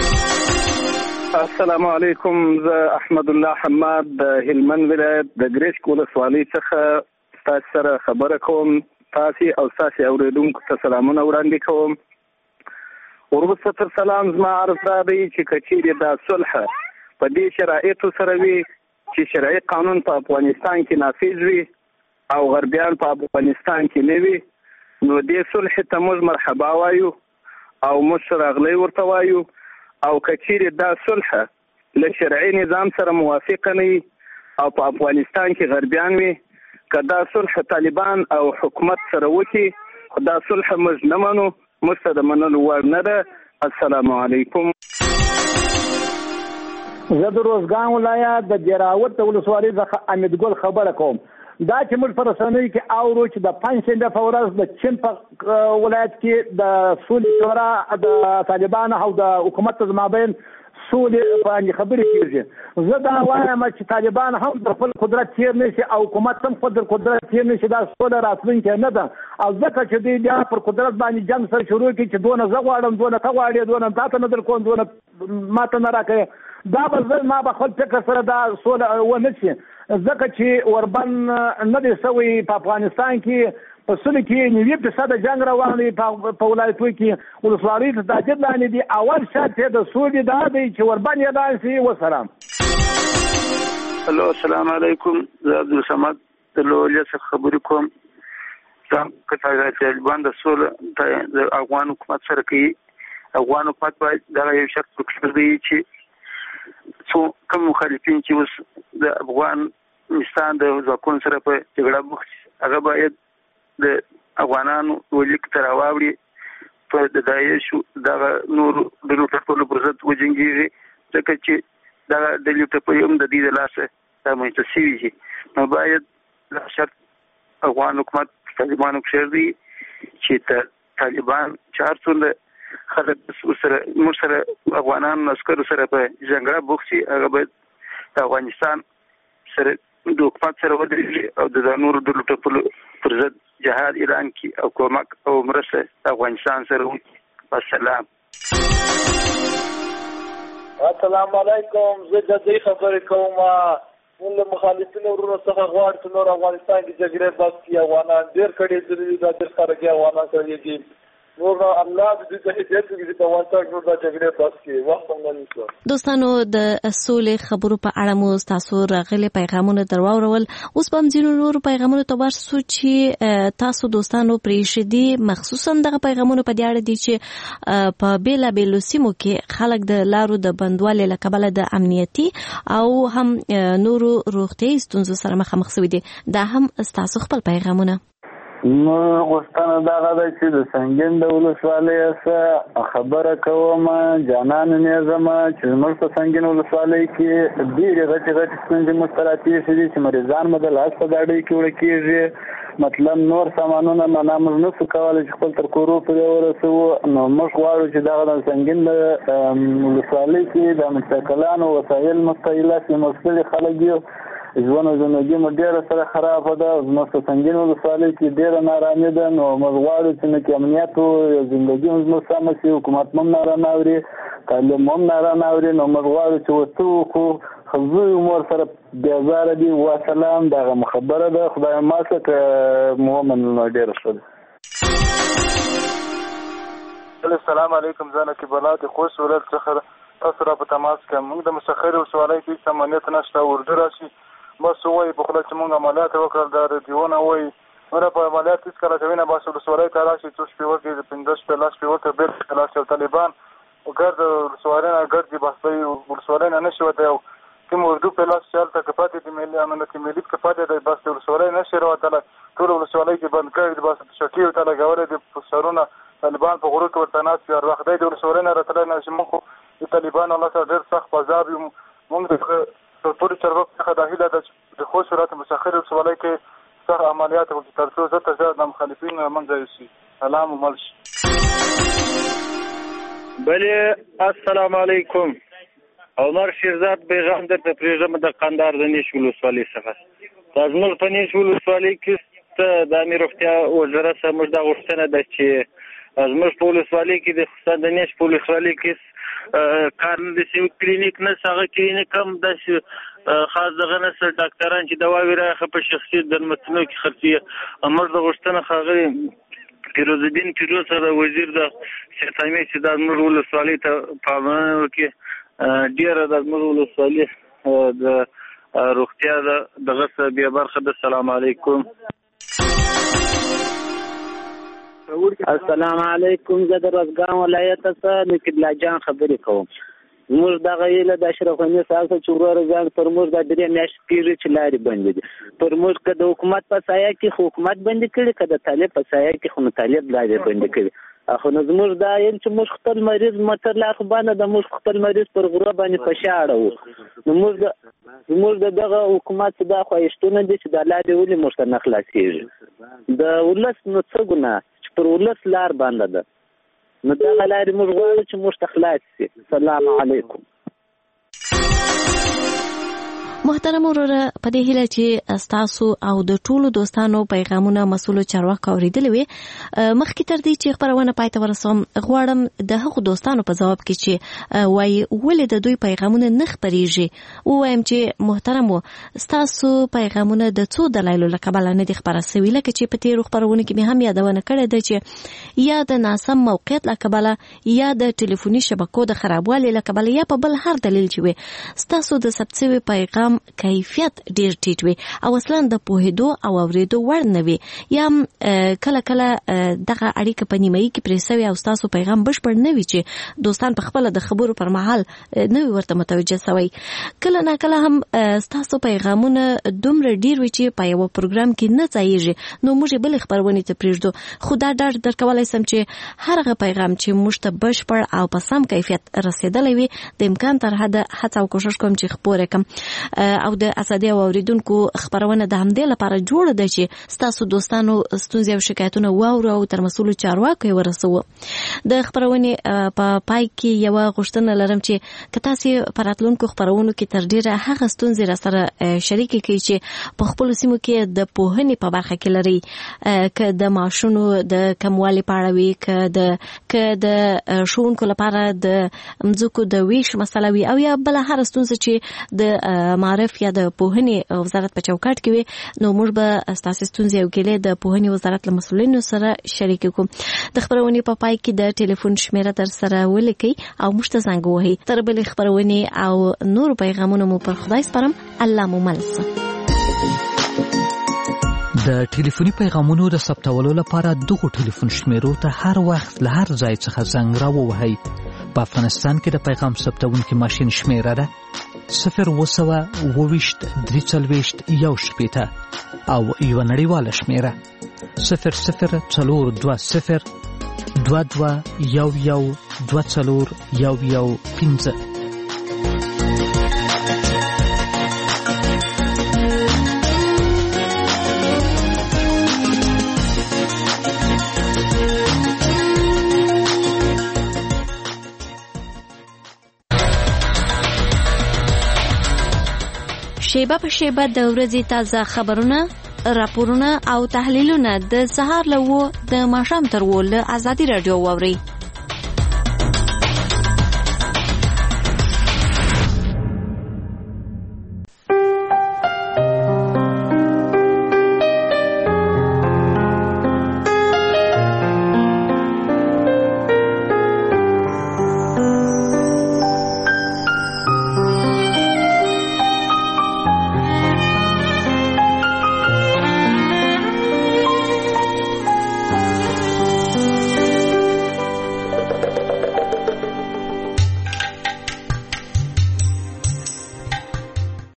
السلام علیکم، زه احمد الله حماد د هلمند ولایت د ګرشک ولسوالۍ څخه تاسو سره خبره کوم. تاسو او تاسو اوریدونکو ته سلامونه وړاندې کوم. وروسته تر سلام زما عرض دا دی چې کچېرې دا صلح په دې شرایطو سره وي چې شرعي قانون په افغانستان کې نافذ وي او غربیان په افغانستان کې نه وي، نو دې صلح ته موږ مرحبا وایو او موږ راغلی ورته وایو. او کچېرې دا صلح له شرعي نظام سره موافقه نه وي او په افغانستان کې غربیان وي، که دا صلح طالبان او حکومت سره وکړي، خو دا صلح موږ نه منو، موږ ته د منلو وړ نه ده. السلام علیکم. زه د روزګان ولایت د جراوت ولسوالۍ څخه امید ګل خبره کوم. دا چې موږ په رسنیو کې اورو چې د پنځشنبه په ورځ د چین په ولایت کې د سولې شورا د طالبانو او د حکومت تر مابین سولې باندې خبرې کېږي. زه دا وایم چې طالبان هم د خپل قدرت تیر نشي او حکومت هم خپل قدرت تیر نشي، دا سوله راتلونکې نه ده. او ځکه چې دوی بیا پر قدرت باندې جنګ سره شروع کړي چې دونه زه غواړم دونه ته غواړې دونه تا ته نه در کوم دونه ما ته نه راکوې، دا به ما به خپل فکر سره دا سوله ونه شي. ځکه چې وربن نه دی سوی په افغانستان کې په سولې کې 90% جنګ روان دی په ولایتو کې ولسوالۍ ته تاجد لاندې دي. اول شرط د سولې دا دی چې وربن یې اعلان شي. وسلام. الو السلام علیکم، زه عبدالصمد د لوړلیا څخه خبرې کوم. که طالبان د سوله د افغان حکومت سره کوي، افغان حکومت باید دغه یو شرط وکړي چې کوم مخالفین چې اوس د افغانستان د ځواکونو سره په جګړه بوخت هغه باید د افغانانو ولیک ته راواوړي، په د داعشو دغه نورو ډلو ټولو پر ضد وجنګېږي، ځکه چې دغه ډلې ته په هم د دې د لاسه رامنځته شوي دي. نو باید دا شرط افغان حکومت طالبانو کښېږدي چې طالبان چې هر څومره خلک سره موږ سره افغانان عسکرو سره په جنګړه بوخت شي، هغه باید د افغانستان سره د حکومت سره ودرېږي او د نورو ډلو ټپلو پر ضد جهاد اعلان کړي او کومک او مرسته د افغانستان سره وکړي. السلام. السلام علیکم، زه د دې خبرې کوم. موږ له مخالفینو ورونو څخه غواړو چې نور افغانستان کې جګړې بس کړي. افغانان ډېر کړي دي، دا ډېر خلک افغانان سره دي. دوستانو د سولې خبرو په اړه مو تاسو راغلي پیغامونه درواورول. اوس به ځینو نور پیغامونه ته ورسو چې تاسو دوستانو پریښدي، مخصوصا دغه پیغامونه په دې اړه دي چې په بیلابیلو سیمو کې خلک د لارو د بندوالي له کبله د امنیتي او هم نورو روغتیايي ستونزو سره مخامخ شوي دي. دا هم تاسو خپل پیغامونه. نو غوښتنه دغه ده چې د سنګین د ولسوالۍ څخه خبره کوم جانان نیزم چې زموږ په سنګین ولسوالۍ کې ډېرې غټې ستونزې موږ ته راپېښې دي چې مریضان مو د لاس په ګاډۍ کې وړه کېږي. مطلب نور سامانونه معنا موږ نشو کولی چې خپل تر کورو پورې ورسوو. نو موږ غواړو چې دغه د سنګین د ولسوالۍ کې د متکلانو وسایل مستعیله چې مشکلې خلک دي ژوند او زندګي مو ډېره سره خرابه ده. زموږ په سنګین ولسوالۍ کې ډېره نارامي ده. نو موږ غواړو چې نه کې امنیت او زندګي مو زموږ سمه شي، حکومت هم نارامه اوري، تعلیم هم نارامه اوري. نو موږ غواړو چې ورته وکړو. خزوی مور سره بیازاره دي. وسلام دغه خبره ده. خدای ماسه که محمد ډېره ښه ده. السلام علیکم. زه نقیب الله د خوست ولایت څخه تاسو را په تماس کې. موږ د مسخر ولسوالۍ کې هېڅ امنیت نشته. اردو راشي بس وایي په خوله چې موږ عملیات وکړل د ریډیونه وایي موږ په عملیات هېڅکله کوي نه. بس ولسوالۍ ته راشي څو شپې وکړي د 15 شپې لاس شپې ورته بېرته راشي او طالبان ګرد ولسوالۍ نه ګرځي. بس دی ولسوالۍ نه نشي وتی او کوم اردو په لاس چې هلته که پاتې د ملي امنیت ملي که پاتې دی بس د ولسوالۍ نشي راوتلی. ټول ولسوالۍ کې بند کړي دي. بس شکې ورته لګولی دي سرونه طالبان په غرو کې ورته ناست وي. هر وخت دی د ولسوالۍ نه راتلی نه شي. موږ د طالبانو الله سره ډېر سخت په عذاب یو. موږ د ټولو چارواکو څخه دا هیله ده چې د خوست ولایت مسخر ولسوالۍ کې سخت عملیات وکړي تر څو زیات زیات د مخالفین له منځه یوسي. سلام و مل شي. بله السلام علیکم. عمر شیرزاد پیغام درته پرېږدم د قندهار د نیش ولسوالۍ څخه. دا زموږ په نیش ولسوالۍ کې د امیر روغتیا وزارت څخه موږ دا غوښتنه ده چې زموږ په ولسوالۍ کې د خصوصا د نیش په ولسوالۍ کې کار نه دي شوی. کلینیک نه هغه کلینیک هم داسې خاص دغه نسل ډاکټران چې دواوې راخه په شخصي درملتونو کې خرڅوي. موږ د غوښتنه ښاغلي فیروز الدین فیروز سره وزیر د صحت عامې چې دا زموږ ولسوالۍ ته پاملرنه وکړي. ډېره د زموږ ولسوالۍ د روغتیا دغه څخه بیا برخه ده. السلام علیکم. السلام علیکم. زه د روزګان ولایت څخه نقیب الله جان خبرې کوم. زموږ دغه ایله د اشرف غني صاحب چې وروره ځان پر موږ د 3 میاشتې کېږي چې لارې بندې دي. پر موږ که د حکومت په سایه کې خو حکومت بندې کړي، که د طالب په سایه کې خو نو طالب لارې بندې کړي. خو نو زموږ دا یم چې موږ خپل مریض موټر لار خو باندې د موږ خپل مریض پر غره باندې په شا اړوو. نو زموږ د دغه حکومت دا خواهشتونه دي چې دا لارې ولې موږ ته نه خلاصېږي. د ولس نو څه ګناه چې پر ولس لار باندې ده. نو دغه لارې موږ غواړو چې موږ ته خلاص شي. السلام علیکم. محترم وروره په دې هیله چې تاسو او د ټولو دوستانو پیغامونه مسؤلو چارواکو اوریدلي وي. مخکې تر دې چې خبرونه پای ته ورسوم غواړم د هغو دوستانو په ځواب کې چې وایي ولې د دوی پیغامونه نه خپریږي ووایم چې محترمو ستاسو پیغامونه د څو دلایلو له کبله نه دي خپاره سوي. لکه چې په تېرو خپرونو کې مې هم یادونه کړې ده چې یا د ناسم موقعیت له کبله یا د ټلیفوني شبکو د خرابوالي له کبله یا په بل هر دلیل چې وي ستاسو د ثبت شوي پیغام کیفیت ډیر ټیټ وي او اصلا د پوهېدو او اوریدو وړ نه وي یا کله کله دغه اړیکه په نیمایي کې پرې سوي او ستاسو پیغام بشپړ نه وي چې دوستان په خپله د خبرو پر مهال نه وي ورته متوجه سوی. کله نه کله هم ستاسو پیغامونه دومره ډیر وي چې په یوه پروګرام کې نه ځایږي نو موږ یې بلې خپرونې ته پرېږدو. خو دا ډاډ درکولی سم چې هر هغه پیغام چې موږ ته بشپړ او په سم کیفیت رسېدلی وي د امکان تر حده هڅه او کوشش کوم چې خپور کړم او د اسادي او اوریدونکو خبرونه د همدې لپاره جوړه ده چې ستاسو دوستانو ستونزې او شکایتونه واورو او تر مسؤلو چارواکو یې ورسوو. د خبرونې په پای کې یوه غوښتنه لرم چې که تاسې په راتلونکو خپرونو کې تر ډېره هغه ستونزې راسره شریکې کړئ چې په خپلو سیمو کې د پوهنې په برخه کې لرئ، که د معاشونو د کموالي په اړه وي، که د ښوونکو لپاره د مځکو د ویش مسله وي او یا بله هره ستونزه چې د معرف یا د پوهنې وزارت په چوکاټ کې وي نو موږ به ستاسو ستونزې او ګیلې د پوهنې وزارت له مسؤلینو سره شریکې کوو. د خبرونې په پای کې د ټلیفون شمیره در سره ولیکئ او موږ ته زنګ ووهئ. تر بلې خبرونې او نور پیغامونه مو پر خدای سپارم. الله مو مل شه. د ټلیفوني پیغامونو د ثبتولو لپاره دغو ټلیفون شمیرو ته هر وخت له هر ځای څخه زنګ راووهئ. په افغانستان کې د پیغام ثبتونکي ماشین شمیره ده 0202340 او یو نړیواله شمیره 004222112415. شیبه په شیبه د ورځې تازه خبرونه، راپورونه او تحلیلونه د سهار له 9 د ماښام تر 10 له آزادي رادیو واوري.